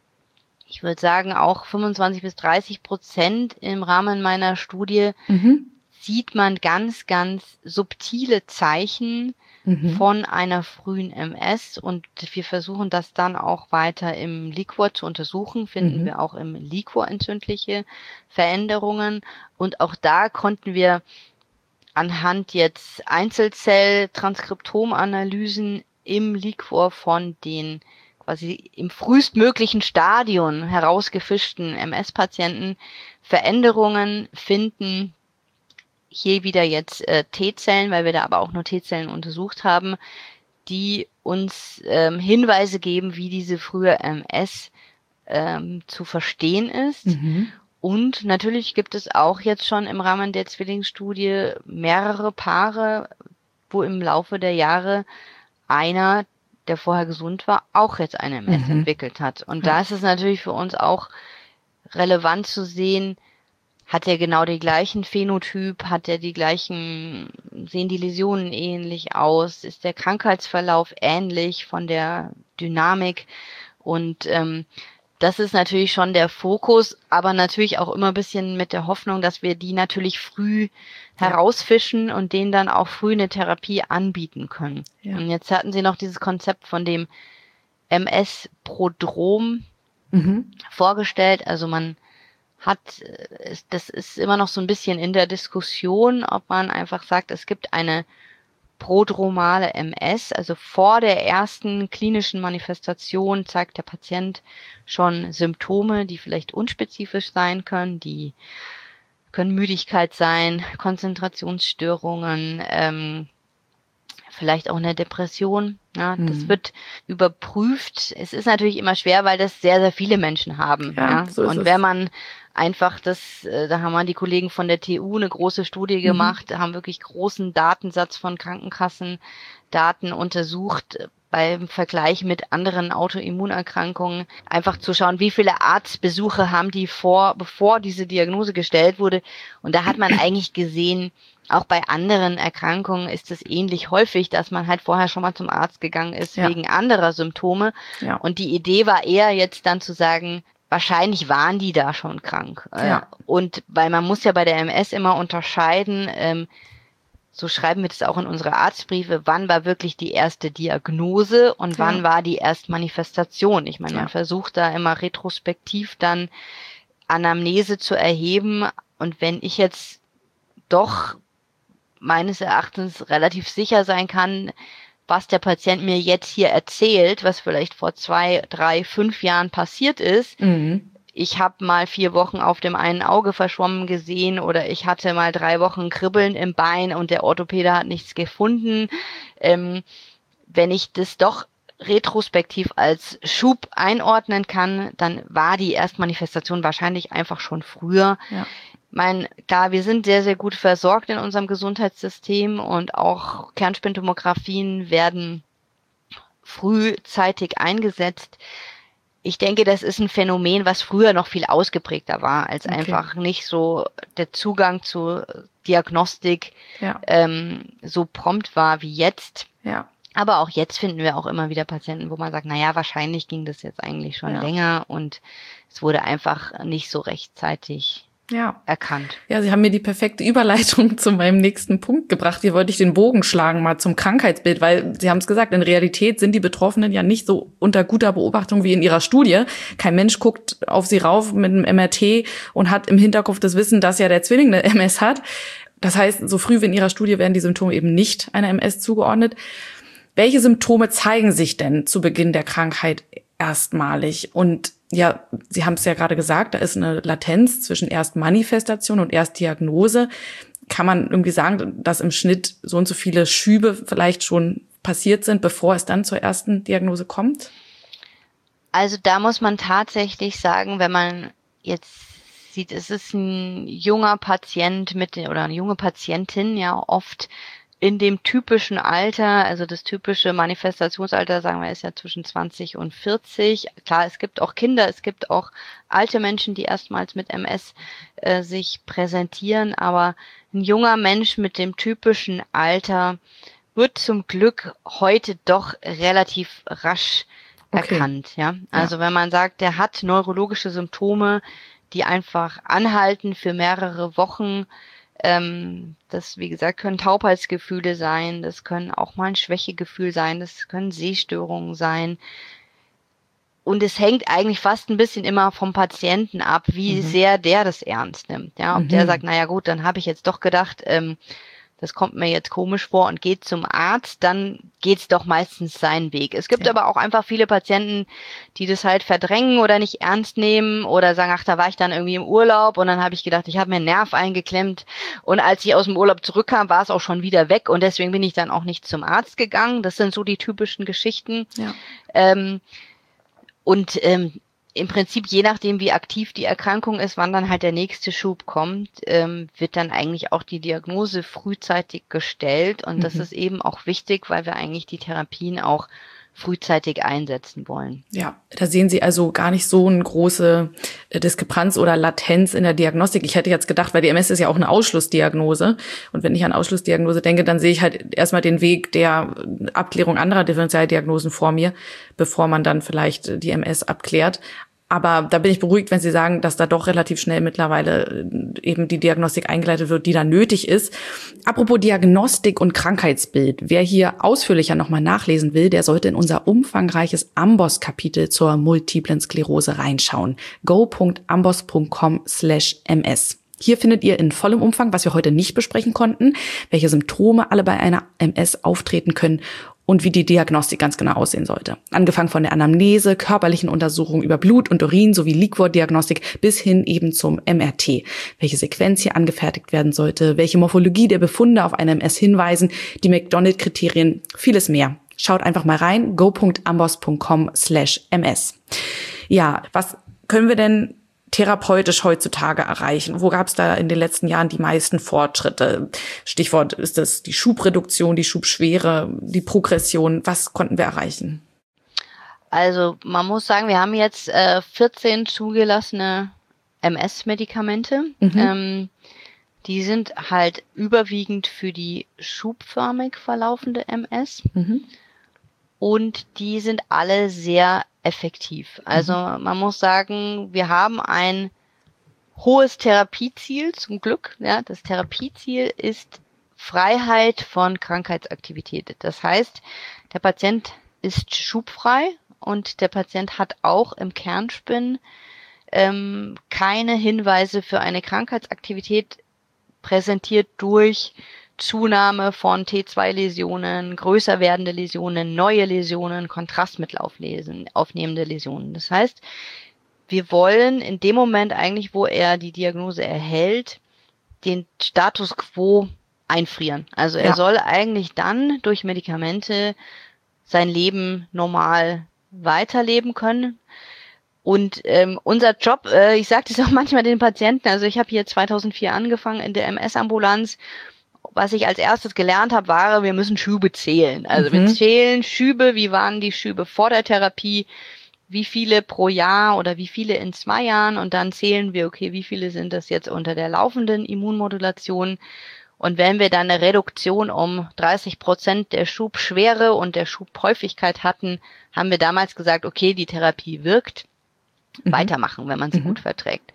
ich würde sagen, auch fünfundzwanzig bis dreißig Prozent im Rahmen meiner Studie mhm. sieht man ganz, ganz subtile Zeichen mhm. von einer frühen M S und wir versuchen das dann auch weiter im Liquor zu untersuchen, finden mhm. wir auch im Liquor entzündliche Veränderungen und auch da konnten wir anhand jetzt Einzelzell-Transkriptomanalysen im Liquor von den quasi im frühestmöglichen Stadion herausgefischten M S-Patienten Veränderungen finden. Hier wieder jetzt äh, T-Zellen, weil wir da aber auch nur T-Zellen untersucht haben, die uns ähm, Hinweise geben, wie diese frühe M S ähm, zu verstehen ist. Mhm. Und natürlich gibt es auch jetzt schon im Rahmen der Zwillingsstudie mehrere Paare, wo im Laufe der Jahre einer der vorher gesund war, auch jetzt eine M S mhm. entwickelt hat. Und ja. da ist es natürlich für uns auch relevant zu sehen, hat er genau den gleichen Phänotyp, hat er die gleichen, sehen die Läsionen ähnlich aus, ist der Krankheitsverlauf ähnlich von der Dynamik und ähm, das ist natürlich schon der Fokus, aber natürlich auch immer ein bisschen mit der Hoffnung, dass wir die natürlich früh ja. herausfischen und denen dann auch früh eine Therapie anbieten können. Ja. Und jetzt hatten sie noch dieses Konzept von dem M S-Prodrom mhm. vorgestellt. Also man hat, das ist immer noch so ein bisschen in der Diskussion, ob man einfach sagt, es gibt eine prodromale M S, also vor der ersten klinischen Manifestation zeigt der Patient schon Symptome, die vielleicht unspezifisch sein können, die können Müdigkeit sein, Konzentrationsstörungen, ähm, vielleicht auch eine Depression. Ja, das mhm. wird überprüft. Es ist natürlich immer schwer, weil das sehr, sehr viele Menschen haben. Ja, ja. So ist Und es. wenn man einfach das, da haben wir die Kollegen von der T U eine große Studie gemacht, mhm. haben wirklich großen Datensatz von Krankenkassendaten untersucht beim Vergleich mit anderen Autoimmunerkrankungen, einfach zu schauen, wie viele Arztbesuche haben die vor, bevor diese Diagnose gestellt wurde. Und da hat man eigentlich gesehen, auch bei anderen Erkrankungen ist es ähnlich häufig, dass man halt vorher schon mal zum Arzt gegangen ist ja. wegen anderer Symptome. Ja. Und die Idee war eher jetzt dann zu sagen, wahrscheinlich waren die da schon krank. Ja. Und weil man muss ja bei der M S immer unterscheiden, ähm, so schreiben wir das auch in unsere Arztbriefe, wann war wirklich die erste Diagnose und ja. wann war die Erstmanifestation. Ich meine, man ja. versucht da immer retrospektiv dann Anamnese zu erheben. Und wenn ich jetzt doch meines Erachtens relativ sicher sein kann, was der Patient mir jetzt hier erzählt, was vielleicht vor zwei, drei, fünf Jahren passiert ist. Mhm. Ich habe mal vier Wochen auf dem einen Auge verschwommen gesehen oder ich hatte mal drei Wochen Kribbeln im Bein und der Orthopäde hat nichts gefunden. Ähm, wenn ich das doch retrospektiv als Schub einordnen kann, dann war die Erstmanifestation wahrscheinlich einfach schon früher. Ja. Mein, klar, wir sind sehr, sehr gut versorgt in unserem Gesundheitssystem und auch Kernspintomographien werden frühzeitig eingesetzt. Ich denke, das ist ein Phänomen, was früher noch viel ausgeprägter war, als okay. einfach nicht so der Zugang zur Diagnostik ja. ähm, so prompt war wie jetzt. Ja. Aber auch jetzt finden wir auch immer wieder Patienten, wo man sagt, na ja, wahrscheinlich ging das jetzt eigentlich schon ja. länger und es wurde einfach nicht so rechtzeitig ja. erkannt. Ja, Sie haben mir die perfekte Überleitung zu meinem nächsten Punkt gebracht. Hier wollte ich den Bogen schlagen mal zum Krankheitsbild, weil Sie haben es gesagt, in Realität sind die Betroffenen ja nicht so unter guter Beobachtung wie in Ihrer Studie. Kein Mensch guckt auf Sie rauf mit einem M R T und hat im Hinterkopf das Wissen, dass ja der Zwilling eine M S hat. Das heißt, so früh wie in Ihrer Studie werden die Symptome eben nicht einer M S zugeordnet. Welche Symptome zeigen sich denn zu Beginn der Krankheit erstmalig? Und ja, Sie haben es ja gerade gesagt, da ist eine Latenz zwischen Erstmanifestation und Erstdiagnose. Kann man irgendwie sagen, dass im Schnitt so und so viele Schübe vielleicht schon passiert sind, bevor es dann zur ersten Diagnose kommt? Also da muss man tatsächlich sagen, wenn man jetzt sieht, es ist ein junger Patient mit oder eine junge Patientin, ja oft in dem typischen Alter, also das typische Manifestationsalter, sagen wir, ist ja zwischen zwanzig und vierzig. Klar, es gibt auch Kinder, es gibt auch alte Menschen, die erstmals mit M S äh, sich präsentieren, aber ein junger Mensch mit dem typischen Alter wird zum Glück heute doch relativ rasch okay. erkannt. Ja, also ja. wenn man sagt, der hat neurologische Symptome, die einfach anhalten für mehrere Wochen. Ähm, das, wie gesagt, können Taubheitsgefühle sein, das können auch mal ein Schwächegefühl sein, das können Sehstörungen sein. Und es hängt eigentlich fast ein bisschen immer vom Patienten ab, wie mhm. sehr der das ernst nimmt. Ja, ob mhm. der sagt, naja gut, dann habe ich jetzt doch gedacht, ähm, das kommt mir jetzt komisch vor und geht zum Arzt, dann geht's doch meistens seinen Weg. Es gibt ja. aber auch einfach viele Patienten, die das halt verdrängen oder nicht ernst nehmen oder sagen, ach, da war ich dann irgendwie im Urlaub und dann habe ich gedacht, ich habe mir einen Nerv eingeklemmt und als ich aus dem Urlaub zurückkam, war es auch schon wieder weg und deswegen bin ich dann auch nicht zum Arzt gegangen. Das sind so die typischen Geschichten. Ja. Ähm, und ähm, im Prinzip, je nachdem, wie aktiv die Erkrankung ist, wann dann halt der nächste Schub kommt, ähm, wird dann eigentlich auch die Diagnose frühzeitig gestellt. Und das mhm. ist eben auch wichtig, weil wir eigentlich die Therapien auch frühzeitig einsetzen wollen. Ja, da sehen Sie also gar nicht so eine große Diskrepanz oder Latenz in der Diagnostik. Ich hätte jetzt gedacht, weil die M S ist ja auch eine Ausschlussdiagnose. Und wenn ich an Ausschlussdiagnose denke, dann sehe ich halt erstmal den Weg der Abklärung anderer Differentialdiagnosen vor mir, bevor man dann vielleicht die M S abklärt. Aber da bin ich beruhigt, wenn Sie sagen, dass da doch relativ schnell mittlerweile eben die Diagnostik eingeleitet wird, die da nötig ist. Apropos Diagnostik und Krankheitsbild. Wer hier ausführlicher nochmal nachlesen will, der sollte in unser umfangreiches Amboss-Kapitel zur multiplen Sklerose reinschauen. go punkt amboss punkt com slash ms. Hier findet ihr in vollem Umfang, was wir heute nicht besprechen konnten, welche Symptome alle bei einer M S auftreten können und wie die Diagnostik ganz genau aussehen sollte. Angefangen von der Anamnese, körperlichen Untersuchungen über Blut und Urin sowie Liquordiagnostik bis hin eben zum M R T. Welche Sequenz hier angefertigt werden sollte, welche Morphologie der Befunde auf eine M S hinweisen, die McDonald-Kriterien, vieles mehr. Schaut einfach mal rein, go punkt amboss punkt com slash ms. Ja, was können wir denn therapeutisch heutzutage erreichen? Wo gab es da in den letzten Jahren die meisten Fortschritte? Stichwort ist das die Schubreduktion, die Schubschwere, die Progression. Was konnten wir erreichen? Also man muss sagen, wir haben jetzt äh, vierzehn zugelassene M S-Medikamente. Mhm. Ähm, die sind halt überwiegend für die schubförmig verlaufende M S. Mhm. Und die sind alle sehr effektiv. Also man muss sagen, wir haben ein hohes Therapieziel zum Glück. Ja, das Therapieziel ist Freiheit von Krankheitsaktivität. Das heißt, der Patient ist schubfrei und der Patient hat auch im Kernspin ähm, keine Hinweise für eine Krankheitsaktivität präsentiert durch Zunahme von T zwei Läsionen, größer werdende Läsionen, neue Läsionen, Kontrastmittel auflesen, aufnehmende Läsionen. Das heißt, wir wollen in dem Moment eigentlich, wo er die Diagnose erhält, den Status quo einfrieren. Also er ja. soll eigentlich dann durch Medikamente sein Leben normal weiterleben können. Und ähm, unser Job, äh, ich sage das auch manchmal den Patienten, also ich habe hier zweitausendvier angefangen in der M S-Ambulanz. Was ich als erstes gelernt habe, war, wir müssen Schübe zählen. Also mhm. wir zählen Schübe, wie waren die Schübe vor der Therapie, wie viele pro Jahr oder wie viele in zwei Jahren und dann zählen wir, okay, wie viele sind das jetzt unter der laufenden Immunmodulation und wenn wir dann eine Reduktion um dreißig Prozent der Schubschwere und der Schubhäufigkeit hatten, haben wir damals gesagt, okay, die Therapie wirkt, mhm. weitermachen, wenn man sie mhm. gut verträgt.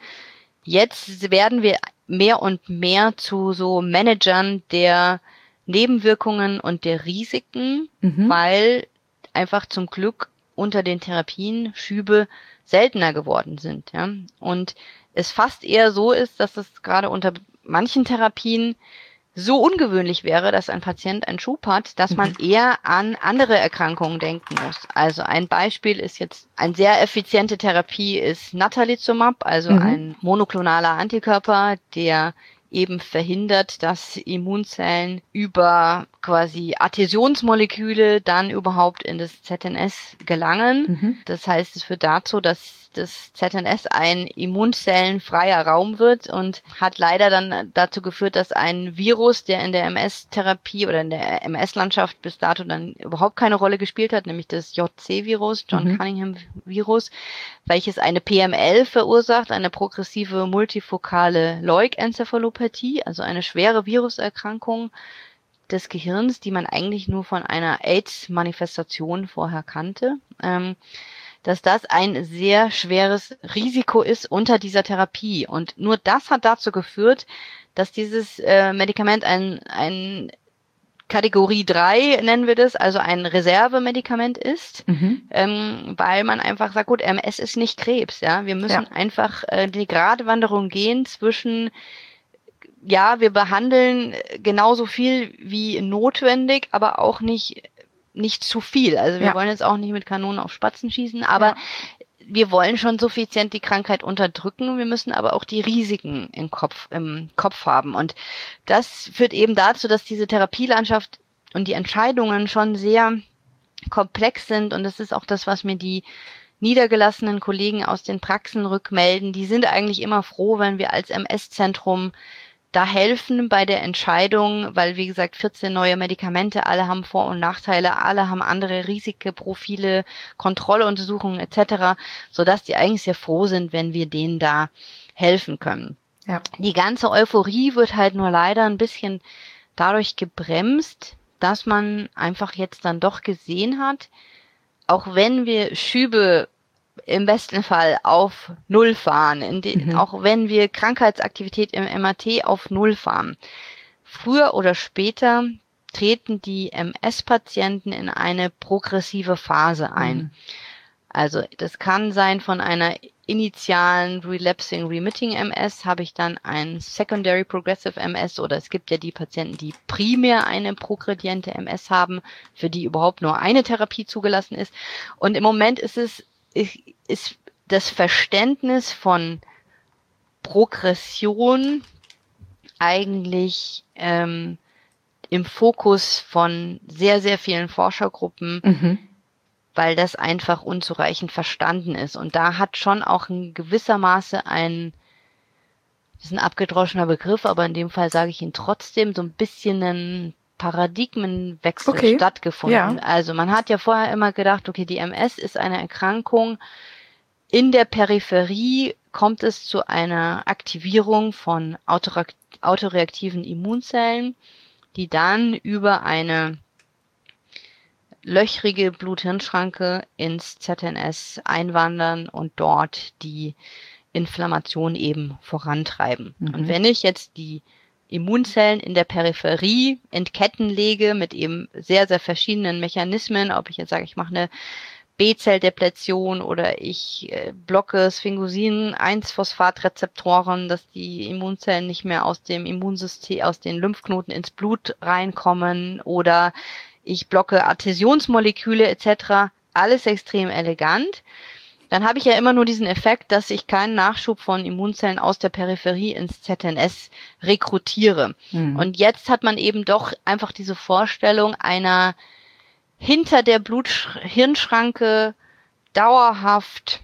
Jetzt werden wir mehr und mehr zu so Managern der Nebenwirkungen und der Risiken, mhm. weil einfach zum Glück unter den Therapien Schübe seltener geworden sind. Ja? Und es fast eher so ist, dass es gerade unter manchen Therapien so ungewöhnlich wäre, dass ein Patient einen Schub hat, dass man eher an andere Erkrankungen denken muss. Also ein Beispiel ist jetzt, eine sehr effiziente Therapie ist Natalizumab, also mhm. ein monoklonaler Antikörper, der eben verhindert, dass Immunzellen über quasi Adhäsionsmoleküle dann überhaupt in das Z N S gelangen. Mhm. Das heißt, es führt dazu, dass das Z N S ein immunzellenfreier Raum wird und hat leider dann dazu geführt, dass ein Virus, der in der M S-Therapie oder in der M S-Landschaft bis dato dann überhaupt keine Rolle gespielt hat, nämlich das J C-Virus, John mhm. Cunningham-Virus, welches eine P M L verursacht, eine progressive multifokale Leukenzephalopathie, also eine schwere Viruserkrankung des Gehirns, die man eigentlich nur von einer AIDS-Manifestation vorher kannte, ähm, dass das ein sehr schweres Risiko ist unter dieser Therapie. Und nur das hat dazu geführt, dass dieses äh, Medikament ein, ein Kategorie drei, nennen wir das, also ein Reservemedikament ist, mhm. ähm, weil man einfach sagt, gut, M S ist nicht Krebs, ja, wir müssen ja. einfach äh, die Gratwanderung gehen zwischen ja, wir behandeln genauso viel wie notwendig, aber auch nicht nicht zu viel. Also wir ja. wollen jetzt auch nicht mit Kanonen auf Spatzen schießen, aber ja. wir wollen schon suffizient die Krankheit unterdrücken. Wir müssen aber auch die Risiken im Kopf, im Kopf haben. Und das führt eben dazu, dass diese Therapielandschaft und die Entscheidungen schon sehr komplex sind. Und das ist auch das, was mir die niedergelassenen Kollegen aus den Praxen rückmelden. Die sind eigentlich immer froh, wenn wir als M S-Zentrum da helfen bei der Entscheidung, weil wie gesagt vierzehn neue Medikamente, alle haben Vor- und Nachteile, alle haben andere Risikoprofile, Kontrolluntersuchungen et cetera, sodass die eigentlich sehr froh sind, wenn wir denen da helfen können. Ja. Die ganze Euphorie wird halt nur leider ein bisschen dadurch gebremst, dass man einfach jetzt dann doch gesehen hat, auch wenn wir Schübe im besten Fall auf Null fahren, in den, mhm. auch wenn wir Krankheitsaktivität im M R T auf Null fahren. Früher oder später treten die M S-Patienten in eine progressive Phase ein. Mhm. Also das kann sein, von einer initialen Relapsing Remitting M S habe ich dann ein Secondary Progressive M S, oder es gibt ja die Patienten, die primär eine progrediente M S haben, für die überhaupt nur eine Therapie zugelassen ist. Und im Moment ist es ist das Verständnis von Progression eigentlich ähm, im Fokus von sehr, sehr vielen Forschergruppen, mhm. weil das einfach unzureichend verstanden ist. Und da hat schon auch in gewisser Maße ein, das ist ein abgedroschener Begriff, aber in dem Fall sage ich ihn trotzdem, so ein bisschen ein Paradigmenwechsel okay. stattgefunden. Ja. Also man hat ja vorher immer gedacht, okay, die M S ist eine Erkrankung. In der Peripherie kommt es zu einer Aktivierung von autoreaktiven Immunzellen, die dann über eine löchrige Blut-Hirn-Schranke ins Z N S einwandern und dort die Inflammation eben vorantreiben. Mhm. Und wenn ich jetzt die Immunzellen in der Peripherie in Ketten lege mit eben sehr, sehr verschiedenen Mechanismen, ob ich jetzt sage, ich mache eine B-Zelldepletion oder ich äh, blocke Sphingosine eins Phosphatrezeptoren, dass die Immunzellen nicht mehr aus dem Immunsystem, aus den Lymphknoten ins Blut reinkommen, oder ich blocke Adhäsionsmoleküle et cetera. Alles extrem elegant. Dann habe ich ja immer nur diesen Effekt, dass ich keinen Nachschub von Immunzellen aus der Peripherie ins Z N S rekrutiere. Mhm. Und jetzt hat man eben doch einfach diese Vorstellung einer hinter der Blut-Hirn-Schranke dauerhaft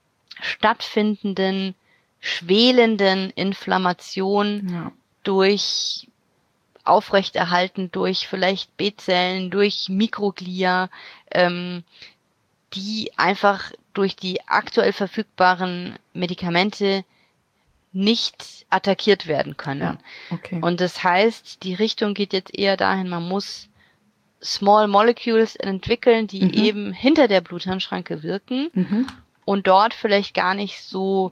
stattfindenden, schwelenden Inflammation ja. durch aufrechterhalten, durch vielleicht B-Zellen, durch Mikroglia, ähm, die einfach durch die aktuell verfügbaren Medikamente nicht attackiert werden können. Ja, okay. Und das heißt, die Richtung geht jetzt eher dahin, man muss Small Molecules entwickeln, die mhm. eben hinter der Blut-Hirn-Schranke wirken mhm. und dort vielleicht gar nicht so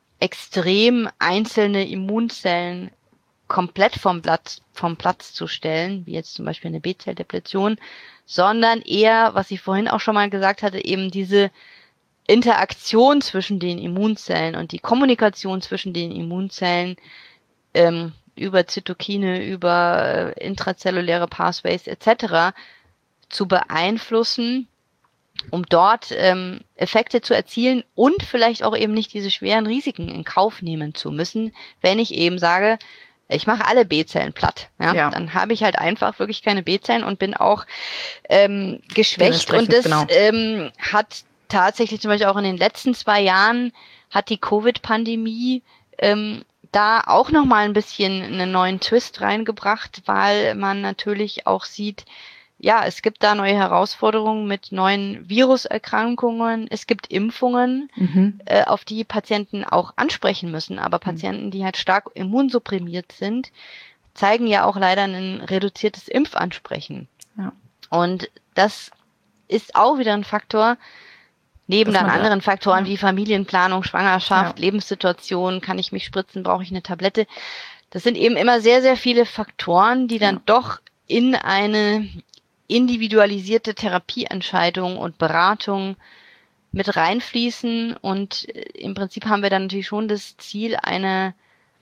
extrem einzelne Immunzellen komplett vom Platz, vom Platz zu stellen, wie jetzt zum Beispiel eine B-Zelldepletion, sondern eher, was ich vorhin auch schon mal gesagt hatte, eben diese Interaktion zwischen den Immunzellen und die Kommunikation zwischen den Immunzellen ähm, über Zytokine, über äh, intrazelluläre Pathways et cetera zu beeinflussen, um dort ähm, Effekte zu erzielen und vielleicht auch eben nicht diese schweren Risiken in Kauf nehmen zu müssen, wenn ich eben sage, ich mache alle B-Zellen platt. Ja? Ja. Dann habe ich halt einfach wirklich keine B-Zellen und bin auch ähm, geschwächt. Und das genau. ähm, hat tatsächlich zum Beispiel auch in den letzten zwei Jahren hat die Covid-Pandemie ähm, da auch nochmal ein bisschen einen neuen Twist reingebracht, weil man natürlich auch sieht, ja, es gibt da neue Herausforderungen mit neuen Viruserkrankungen. Es gibt Impfungen, mhm. äh, auf die Patienten auch ansprechen müssen. Aber Patienten, die halt stark immunsupprimiert sind, zeigen ja auch leider ein reduziertes Impfansprechen. Ja. Und das ist auch wieder ein Faktor, neben dann anderen Faktoren ja. wie Familienplanung, Schwangerschaft, ja. Lebenssituation, kann ich mich spritzen, brauche ich eine Tablette. Das sind eben immer sehr, sehr viele Faktoren, die dann ja. doch in eine individualisierte Therapieentscheidung und Beratung mit reinfließen. Und im Prinzip haben wir dann natürlich schon das Ziel, eine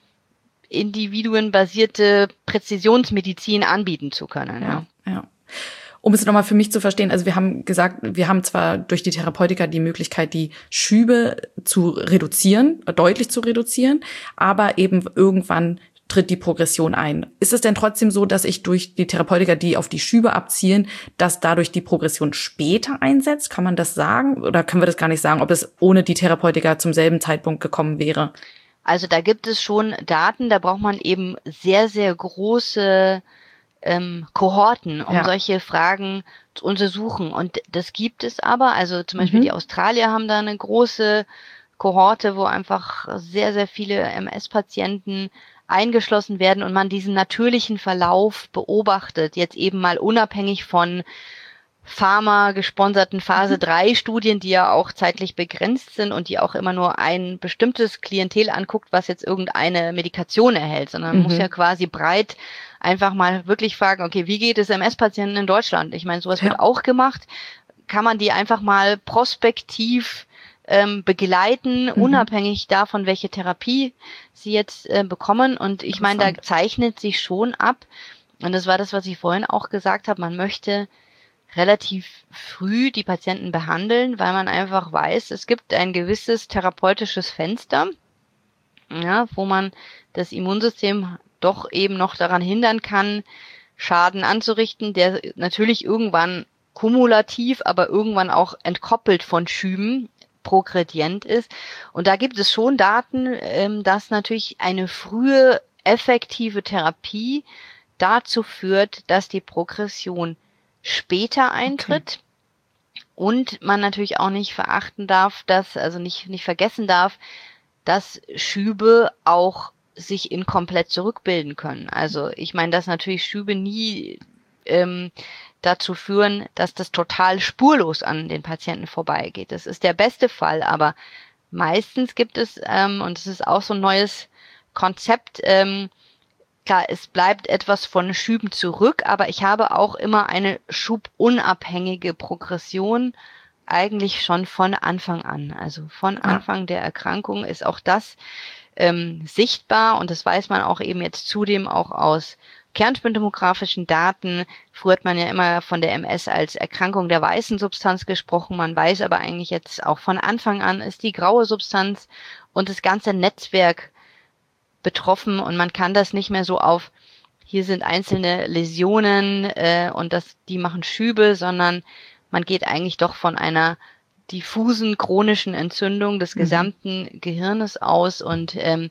individuenbasierte Präzisionsmedizin anbieten zu können. Ja, ja. ja. Um es nochmal für mich zu verstehen, also wir haben gesagt, wir haben zwar durch die Therapeutika die Möglichkeit, die Schübe zu reduzieren, deutlich zu reduzieren, aber eben irgendwann tritt die Progression ein. Ist es denn trotzdem so, dass ich durch die Therapeutika, die auf die Schübe abzielen, dass dadurch die Progression später einsetzt? Kann man das sagen? Oder können wir das gar nicht sagen, ob es ohne die Therapeutika zum selben Zeitpunkt gekommen wäre? Also da gibt es schon Daten, da braucht man eben sehr, sehr große ähm, Kohorten, um ja. solche Fragen zu untersuchen. Und das gibt es aber. Also zum Beispiel Mhm. die Australier haben da eine große Kohorte, wo einfach sehr, sehr viele M S-Patienten eingeschlossen werden und man diesen natürlichen Verlauf beobachtet, jetzt eben mal unabhängig von Pharma gesponserten Phase drei Studien, die ja auch zeitlich begrenzt sind und die auch immer nur ein bestimmtes Klientel anguckt, was jetzt irgendeine Medikation erhält, sondern man Mhm. muss ja quasi breit einfach mal wirklich fragen, okay, wie geht es M S-Patienten in Deutschland? Ich meine, sowas Ja. wird auch gemacht. Kann man die einfach mal prospektiv ähm, begleiten, Mhm. unabhängig davon, welche Therapie sie jetzt äh, bekommen? Und ich meine, da zeichnet sich schon ab, und das war das, was ich vorhin auch gesagt habe, man möchte relativ früh die Patienten behandeln, weil man einfach weiß, es gibt ein gewisses therapeutisches Fenster, ja, wo man das Immunsystem doch eben noch daran hindern kann, Schaden anzurichten, der natürlich irgendwann kumulativ, aber irgendwann auch entkoppelt von Schüben progredient ist. Und da gibt es schon Daten, ähm, dass natürlich eine frühe effektive Therapie dazu führt, dass die Progression später eintritt. Okay. Und man natürlich auch nicht verachten darf, dass, also nicht, nicht vergessen darf, dass Schübe auch sich inkomplett zurückbilden können. Also ich meine, dass natürlich Schübe nie ähm, dazu führen, dass das total spurlos an den Patienten vorbeigeht. Das ist der beste Fall, aber meistens gibt es, ähm, und es ist auch so ein neues Konzept, ähm, klar, es bleibt etwas von Schüben zurück, aber ich habe auch immer eine schubunabhängige Progression eigentlich schon von Anfang an. Also von Anfang der Erkrankung ist auch das ähm, sichtbar, und das weiß man auch eben jetzt zudem auch aus kernspintomografischen Daten. Früher hat man ja immer von der M S als Erkrankung der weißen Substanz gesprochen. Man weiß aber eigentlich jetzt auch von Anfang an ist die graue Substanz und das ganze Netzwerk betroffen, und man kann das nicht mehr so auf, hier sind einzelne Läsionen äh, und das, die machen Schübe, sondern man geht eigentlich doch von einer diffusen chronischen Entzündung des gesamten mhm. Gehirnes aus, und ähm,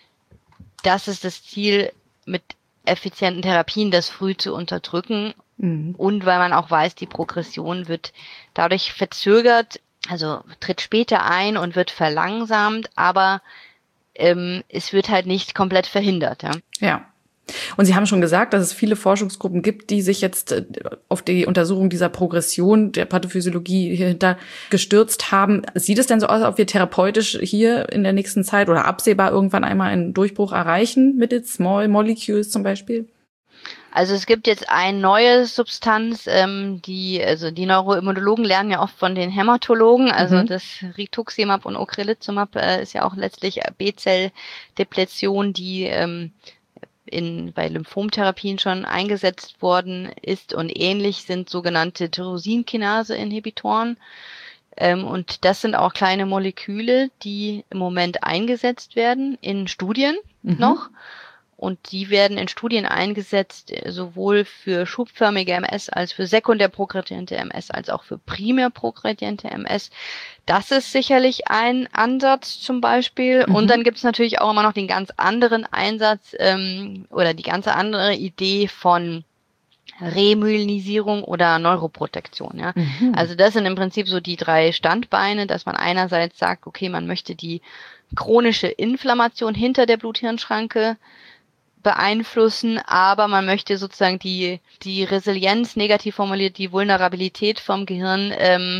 das ist das Ziel, mit effizienten Therapien das früh zu unterdrücken, mhm. und weil man auch weiß, die Progression wird dadurch verzögert, also tritt später ein und wird verlangsamt, aber ähm, es wird halt nicht komplett verhindert. Ja. Ja. Und Sie haben schon gesagt, dass es viele Forschungsgruppen gibt, die sich jetzt auf die Untersuchung dieser Progression der Pathophysiologie hinter gestürzt haben. Sieht es denn so aus, als ob wir therapeutisch hier in der nächsten Zeit oder absehbar irgendwann einmal einen Durchbruch erreichen mit Small Molecules zum Beispiel? Also es gibt jetzt eine neue Substanz, ähm, die, also die Neuroimmunologen lernen ja oft von den Hämatologen, also mhm. das Rituximab und Ocrelizumab äh, ist ja auch letztlich B-Zell-Depletion, die ähm, in, bei Lymphomtherapien schon eingesetzt worden ist, und ähnlich sind sogenannte Tyrosinkinase-Inhibitoren. Ähm, und das sind auch kleine Moleküle, die im Moment eingesetzt werden in Studien mhm. noch. Und die werden in Studien eingesetzt, sowohl für schubförmige M S als für sekundär progrediente M S als auch für primär progrediente M S. Das ist sicherlich ein Ansatz zum Beispiel. Mhm. Und dann gibt es natürlich auch immer noch den ganz anderen Einsatz ähm, oder die ganze andere Idee von Remyelinisierung oder Neuroprotektion. Ja? Mhm. Also das sind im Prinzip so die drei Standbeine, dass man einerseits sagt, okay, man möchte die chronische Inflammation hinter der Blut-Hirn-Schranke beeinflussen, aber man möchte sozusagen die die Resilienz, negativ formuliert, die Vulnerabilität vom Gehirn ähm,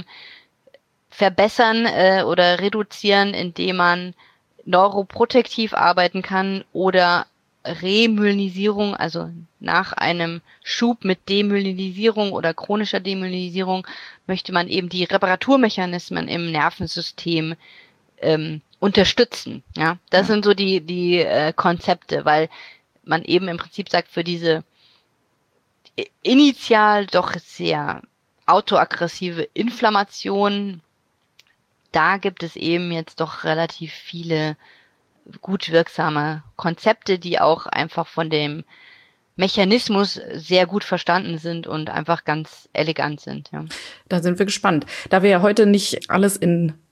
verbessern äh, oder reduzieren, indem man neuroprotektiv arbeiten kann oder Remyelinisierung, also nach einem Schub mit Demyelinisierung oder chronischer Demyelinisierung möchte man eben die Reparaturmechanismen im Nervensystem ähm, unterstützen. Ja, das ja. sind so die die äh, Konzepte, weil man eben im Prinzip sagt, für diese initial doch sehr autoaggressive Inflammation, da gibt es eben jetzt doch relativ viele gut wirksame Konzepte, die auch einfach von dem Mechanismus sehr gut verstanden sind und einfach ganz elegant sind. Ja. Da sind wir gespannt. Da wir ja heute nicht alles in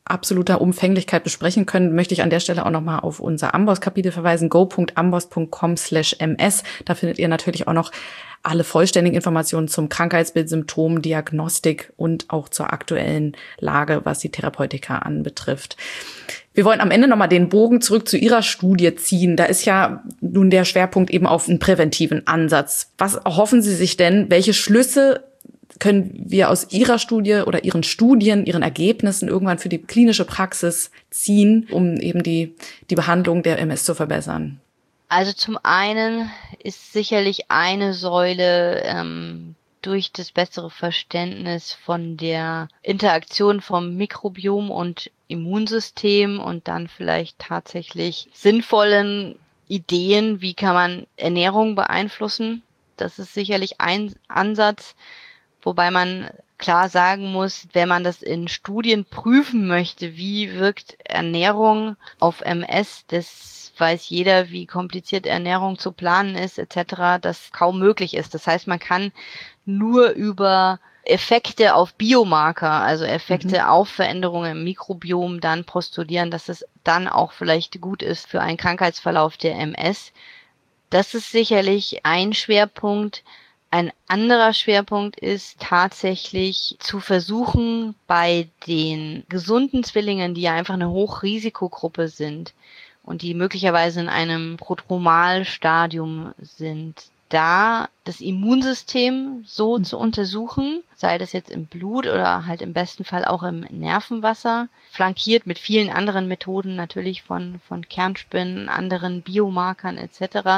absoluter Umfänglichkeit besprechen können, möchte ich an der Stelle auch nochmal auf unser Amboss-Kapitel verweisen, go punkt amboss punkt com slash ms. Da findet ihr natürlich auch noch alle vollständigen Informationen zum Krankheitsbild, Symptom, Diagnostik und auch zur aktuellen Lage, was die Therapeutika anbetrifft. Wir wollen am Ende nochmal den Bogen zurück zu Ihrer Studie ziehen. Da ist ja nun der Schwerpunkt eben auf einen präventiven Ansatz. Was erhoffen Sie sich denn? Welche Schlüsse können wir aus Ihrer Studie oder Ihren Studien, Ihren Ergebnissen irgendwann für die klinische Praxis ziehen, um eben die, die Behandlung der M S zu verbessern? Also zum einen ist sicherlich eine Säule ähm, durch das bessere Verständnis von der Interaktion vom Mikrobiom und Immunsystem und dann vielleicht tatsächlich sinnvollen Ideen, wie kann man Ernährung beeinflussen. Das ist sicherlich ein Ansatz. Wobei man klar sagen muss, wenn man das in Studien prüfen möchte, wie wirkt Ernährung auf M S, das weiß jeder, wie kompliziert Ernährung zu planen ist, et cetera, das kaum möglich ist. Das heißt, man kann nur über Effekte auf Biomarker, also Effekte mhm. auf Veränderungen im Mikrobiom dann postulieren, dass es dann auch vielleicht gut ist für einen Krankheitsverlauf der M S. Das ist sicherlich ein Schwerpunkt. Ein anderer Schwerpunkt ist tatsächlich zu versuchen, bei den gesunden Zwillingen, die ja einfach eine Hochrisikogruppe sind und die möglicherweise in einem Prodromalstadium sind, da das Immunsystem so zu untersuchen, sei das jetzt im Blut oder halt im besten Fall auch im Nervenwasser, flankiert mit vielen anderen Methoden, natürlich von, von Kernspinnen, anderen Biomarkern et cetera,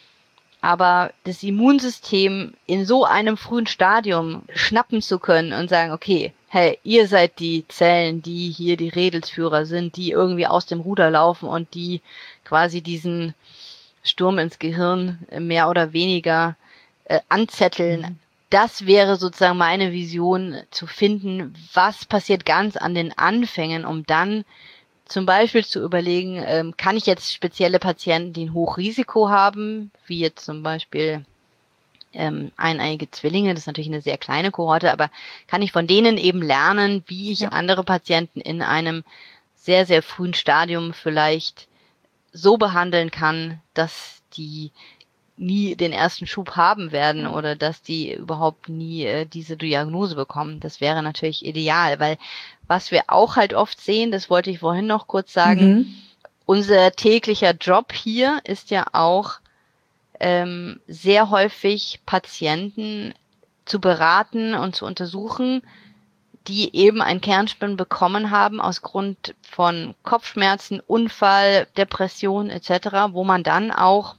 aber das Immunsystem in so einem frühen Stadium schnappen zu können und sagen, okay, hey, ihr seid die Zellen, die hier die Redelsführer sind, die irgendwie aus dem Ruder laufen und die quasi diesen Sturm ins Gehirn mehr oder weniger äh, anzetteln. Mhm. Das wäre sozusagen meine Vision, zu finden, was passiert ganz an den Anfängen, um dann zum Beispiel zu überlegen, ähm, kann ich jetzt spezielle Patienten, die ein Hochrisiko haben, wie jetzt zum Beispiel ähm, eineiige Zwillinge, das ist natürlich eine sehr kleine Kohorte, aber kann ich von denen eben lernen, wie ich ja. andere Patienten in einem sehr, sehr frühen Stadium vielleicht so behandeln kann, dass die nie den ersten Schub haben werden oder dass die überhaupt nie äh, diese Diagnose bekommen. Das wäre natürlich ideal, weil was wir auch halt oft sehen, das wollte ich vorhin noch kurz sagen, mhm. unser täglicher Job hier ist ja auch ähm, sehr häufig Patienten zu beraten und zu untersuchen, die eben ein Kernspin bekommen haben aus Grund von Kopfschmerzen, Unfall, Depression et cetera, wo man dann auch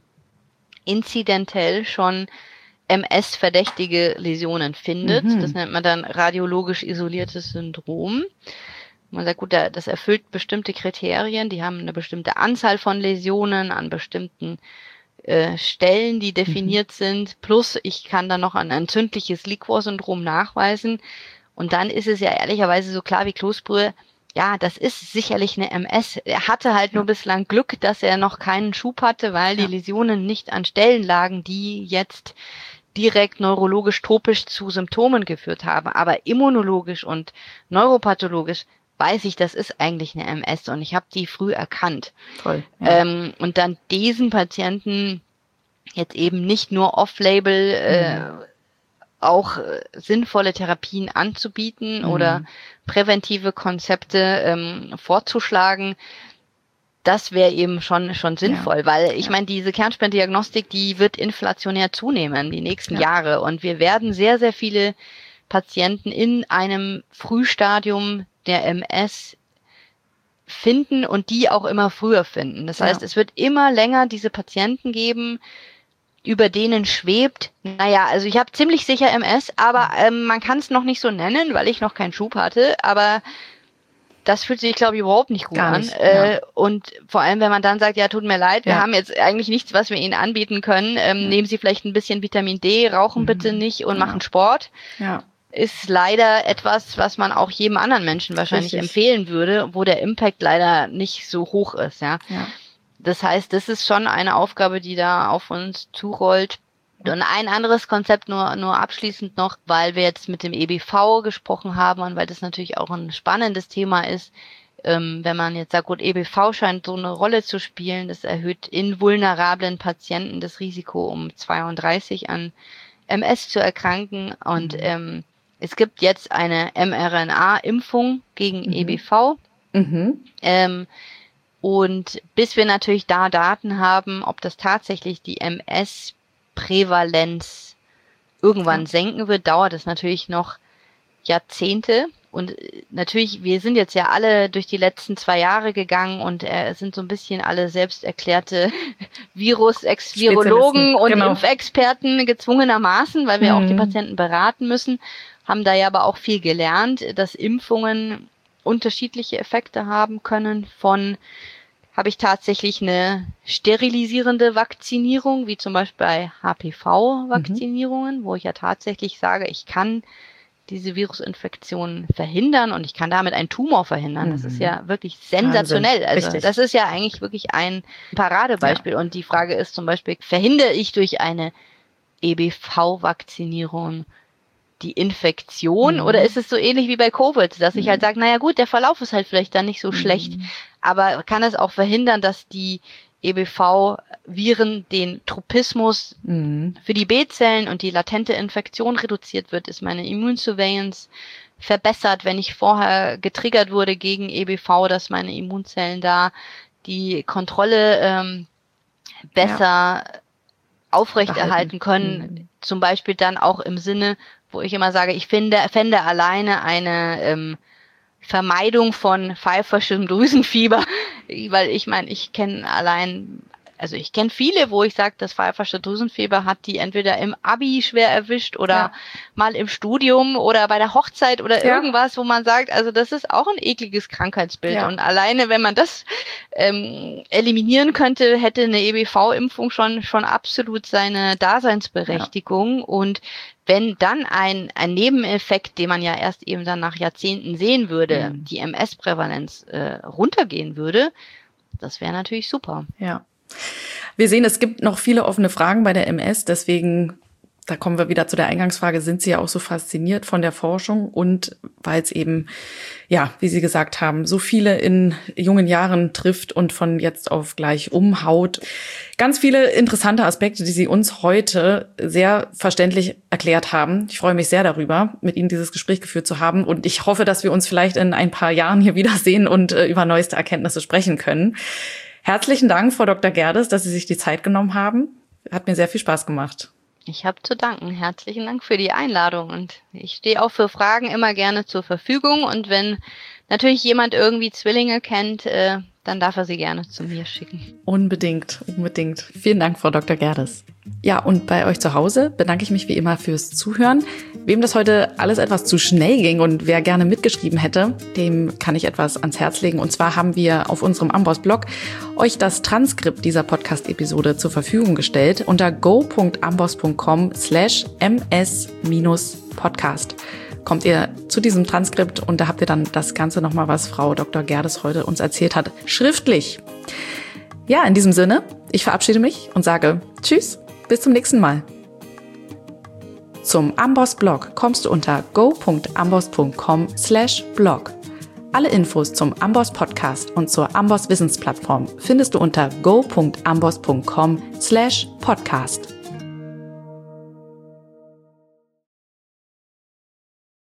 inzidentell schon M S-verdächtige Läsionen findet. Mhm. Das nennt man dann radiologisch isoliertes Syndrom. Man sagt, gut, das erfüllt bestimmte Kriterien, die haben eine bestimmte Anzahl von Läsionen an bestimmten äh, Stellen, die definiert mhm. sind, plus ich kann dann noch ein entzündliches Liquor-Syndrom nachweisen. Und dann ist es ja ehrlicherweise so klar wie Kloßbrühe, ja, das ist sicherlich eine M S. Er hatte halt nur bislang Glück, dass er noch keinen Schub hatte, weil ja. die Läsionen nicht an Stellen lagen, die jetzt direkt neurologisch topisch zu Symptomen geführt haben. Aber immunologisch und neuropathologisch weiß ich, das ist eigentlich eine M S und ich habe die früh erkannt. Toll. Ja. Ähm, und dann diesen Patienten jetzt eben nicht nur off-label äh, mhm. auch äh, sinnvolle Therapien anzubieten mhm. oder präventive Konzepte ähm, vorzuschlagen, das wäre eben schon schon sinnvoll, ja. weil ich ja. meine, diese Kernspindiagnostik, die wird inflationär zunehmen die nächsten ja. Jahre und wir werden sehr, sehr viele Patienten in einem Frühstadium der M S finden und die auch immer früher finden. Das heißt, ja. es wird immer länger diese Patienten geben, über denen schwebt, naja, also ich habe ziemlich sicher M S, aber ähm, man kann es noch nicht so nennen, weil ich noch keinen Schub hatte, aber das fühlt sich, glaube ich, überhaupt nicht gut Gar an. Nicht, äh, ja. Und vor allem, wenn man dann sagt, ja, tut mir leid, ja. wir haben jetzt eigentlich nichts, was wir Ihnen anbieten können, ähm, ja. nehmen Sie vielleicht ein bisschen Vitamin D, rauchen mhm. bitte nicht und ja. machen Sport, ja. ist leider etwas, was man auch jedem anderen Menschen wahrscheinlich Richtig. empfehlen würde, wo der Impact leider nicht so hoch ist, ja. ja. Das heißt, das ist schon eine Aufgabe, die da auf uns zurollt. Und ein anderes Konzept nur nur abschließend noch, weil wir jetzt mit dem E B V gesprochen haben und weil das natürlich auch ein spannendes Thema ist. ähm, wenn man jetzt sagt, gut, E B V scheint so eine Rolle zu spielen, das erhöht in vulnerablen Patienten das Risiko um zweiunddreißig an M S zu erkranken. Und mhm. ähm, es gibt jetzt eine mRNA-Impfung gegen mhm. E B V. Mhm. Ähm, und bis wir natürlich da Daten haben, ob das tatsächlich die M S-Prävalenz irgendwann ja. senken wird, dauert es natürlich noch Jahrzehnte. Und natürlich, wir sind jetzt ja alle durch die letzten zwei Jahre gegangen und äh, sind so ein bisschen alle selbst erklärte Virus-Ex-Virologen und genau. Impfexperten gezwungenermaßen, weil wir mhm. auch die Patienten beraten müssen, haben da ja aber auch viel gelernt, dass Impfungen unterschiedliche Effekte haben können von, habe ich tatsächlich eine sterilisierende Vakzinierung, wie zum Beispiel bei H P V-Vakzinierungen, mhm. wo ich ja tatsächlich sage, ich kann diese Virusinfektion verhindern und ich kann damit einen Tumor verhindern. Das ist ja wirklich sensationell. Wahnsinn. Also Richtig. Das ist ja eigentlich wirklich ein Paradebeispiel. Ja. Und die Frage ist zum Beispiel, verhindere ich durch eine E B V-Vakzinierung die Infektion mhm. oder ist es so ähnlich wie bei Covid, dass ich halt sage, naja gut, der Verlauf ist halt vielleicht dann nicht so mhm. schlecht, aber kann es auch verhindern, dass die E B V-Viren den Tropismus mhm. für die B-Zellen und die latente Infektion reduziert wird, ist meine Immunsurveillance verbessert, wenn ich vorher getriggert wurde gegen E B V, dass meine Immunzellen da die Kontrolle ähm, besser ja. aufrechterhalten können, mhm. zum Beispiel dann auch im Sinne, wo ich immer sage, ich finde, fände alleine eine ähm, Vermeidung von pfeiferschem Drüsenfieber, weil ich meine, ich kenne allein, also ich kenne viele, wo ich sage, das pfeifersche Drüsenfieber hat die entweder im Abi schwer erwischt oder ja. mal im Studium oder bei der Hochzeit oder ja. irgendwas, wo man sagt, also das ist auch ein ekliges Krankheitsbild ja. und alleine, wenn man das ähm, eliminieren könnte, hätte eine E B V-Impfung schon schon absolut seine Daseinsberechtigung ja. und wenn dann ein, ein Nebeneffekt, den man ja erst eben dann nach Jahrzehnten sehen würde, mhm. die M S-Prävalenz äh, runtergehen würde, das wäre natürlich super. Ja. Wir sehen, es gibt noch viele offene Fragen bei der M S, deswegen, da kommen wir wieder zu der Eingangsfrage, sind Sie ja auch so fasziniert von der Forschung und weil es eben, ja, wie Sie gesagt haben, so viele in jungen Jahren trifft und von jetzt auf gleich umhaut. Ganz viele interessante Aspekte, die Sie uns heute sehr verständlich erklärt haben. Ich freue mich sehr darüber, mit Ihnen dieses Gespräch geführt zu haben und ich hoffe, dass wir uns vielleicht in ein paar Jahren hier wiedersehen und äh, über neueste Erkenntnisse sprechen können. Herzlichen Dank, Frau Doktor Gerdes, dass Sie sich die Zeit genommen haben. Hat mir sehr viel Spaß gemacht. Ich habe zu danken. Herzlichen Dank für die Einladung und ich stehe auch für Fragen immer gerne zur Verfügung und wenn natürlich jemand irgendwie Zwillinge kennt, äh, dann darf er sie gerne zu mir schicken. Unbedingt, unbedingt. Vielen Dank, Frau Doktor Gerdes. Ja, und bei euch zu Hause bedanke ich mich wie immer fürs Zuhören. Wem das heute alles etwas zu schnell ging und wer gerne mitgeschrieben hätte, dem kann ich etwas ans Herz legen. Und zwar haben wir auf unserem Amboss-Blog euch das Transkript dieser Podcast-Episode zur Verfügung gestellt unter go.amboss.com slash ms-podcast. Kommt ihr zu diesem Transkript und da habt ihr dann das Ganze nochmal, was Frau Doktor Gerdes heute uns erzählt hat, schriftlich. Ja, in diesem Sinne, ich verabschiede mich und sage Tschüss, bis zum nächsten Mal. Zum Amboss-Blog kommst du unter go.amboss.com slash blog. Alle Infos zum Amboss-Podcast und zur Amboss-Wissensplattform findest du unter go.amboss.com slash podcast.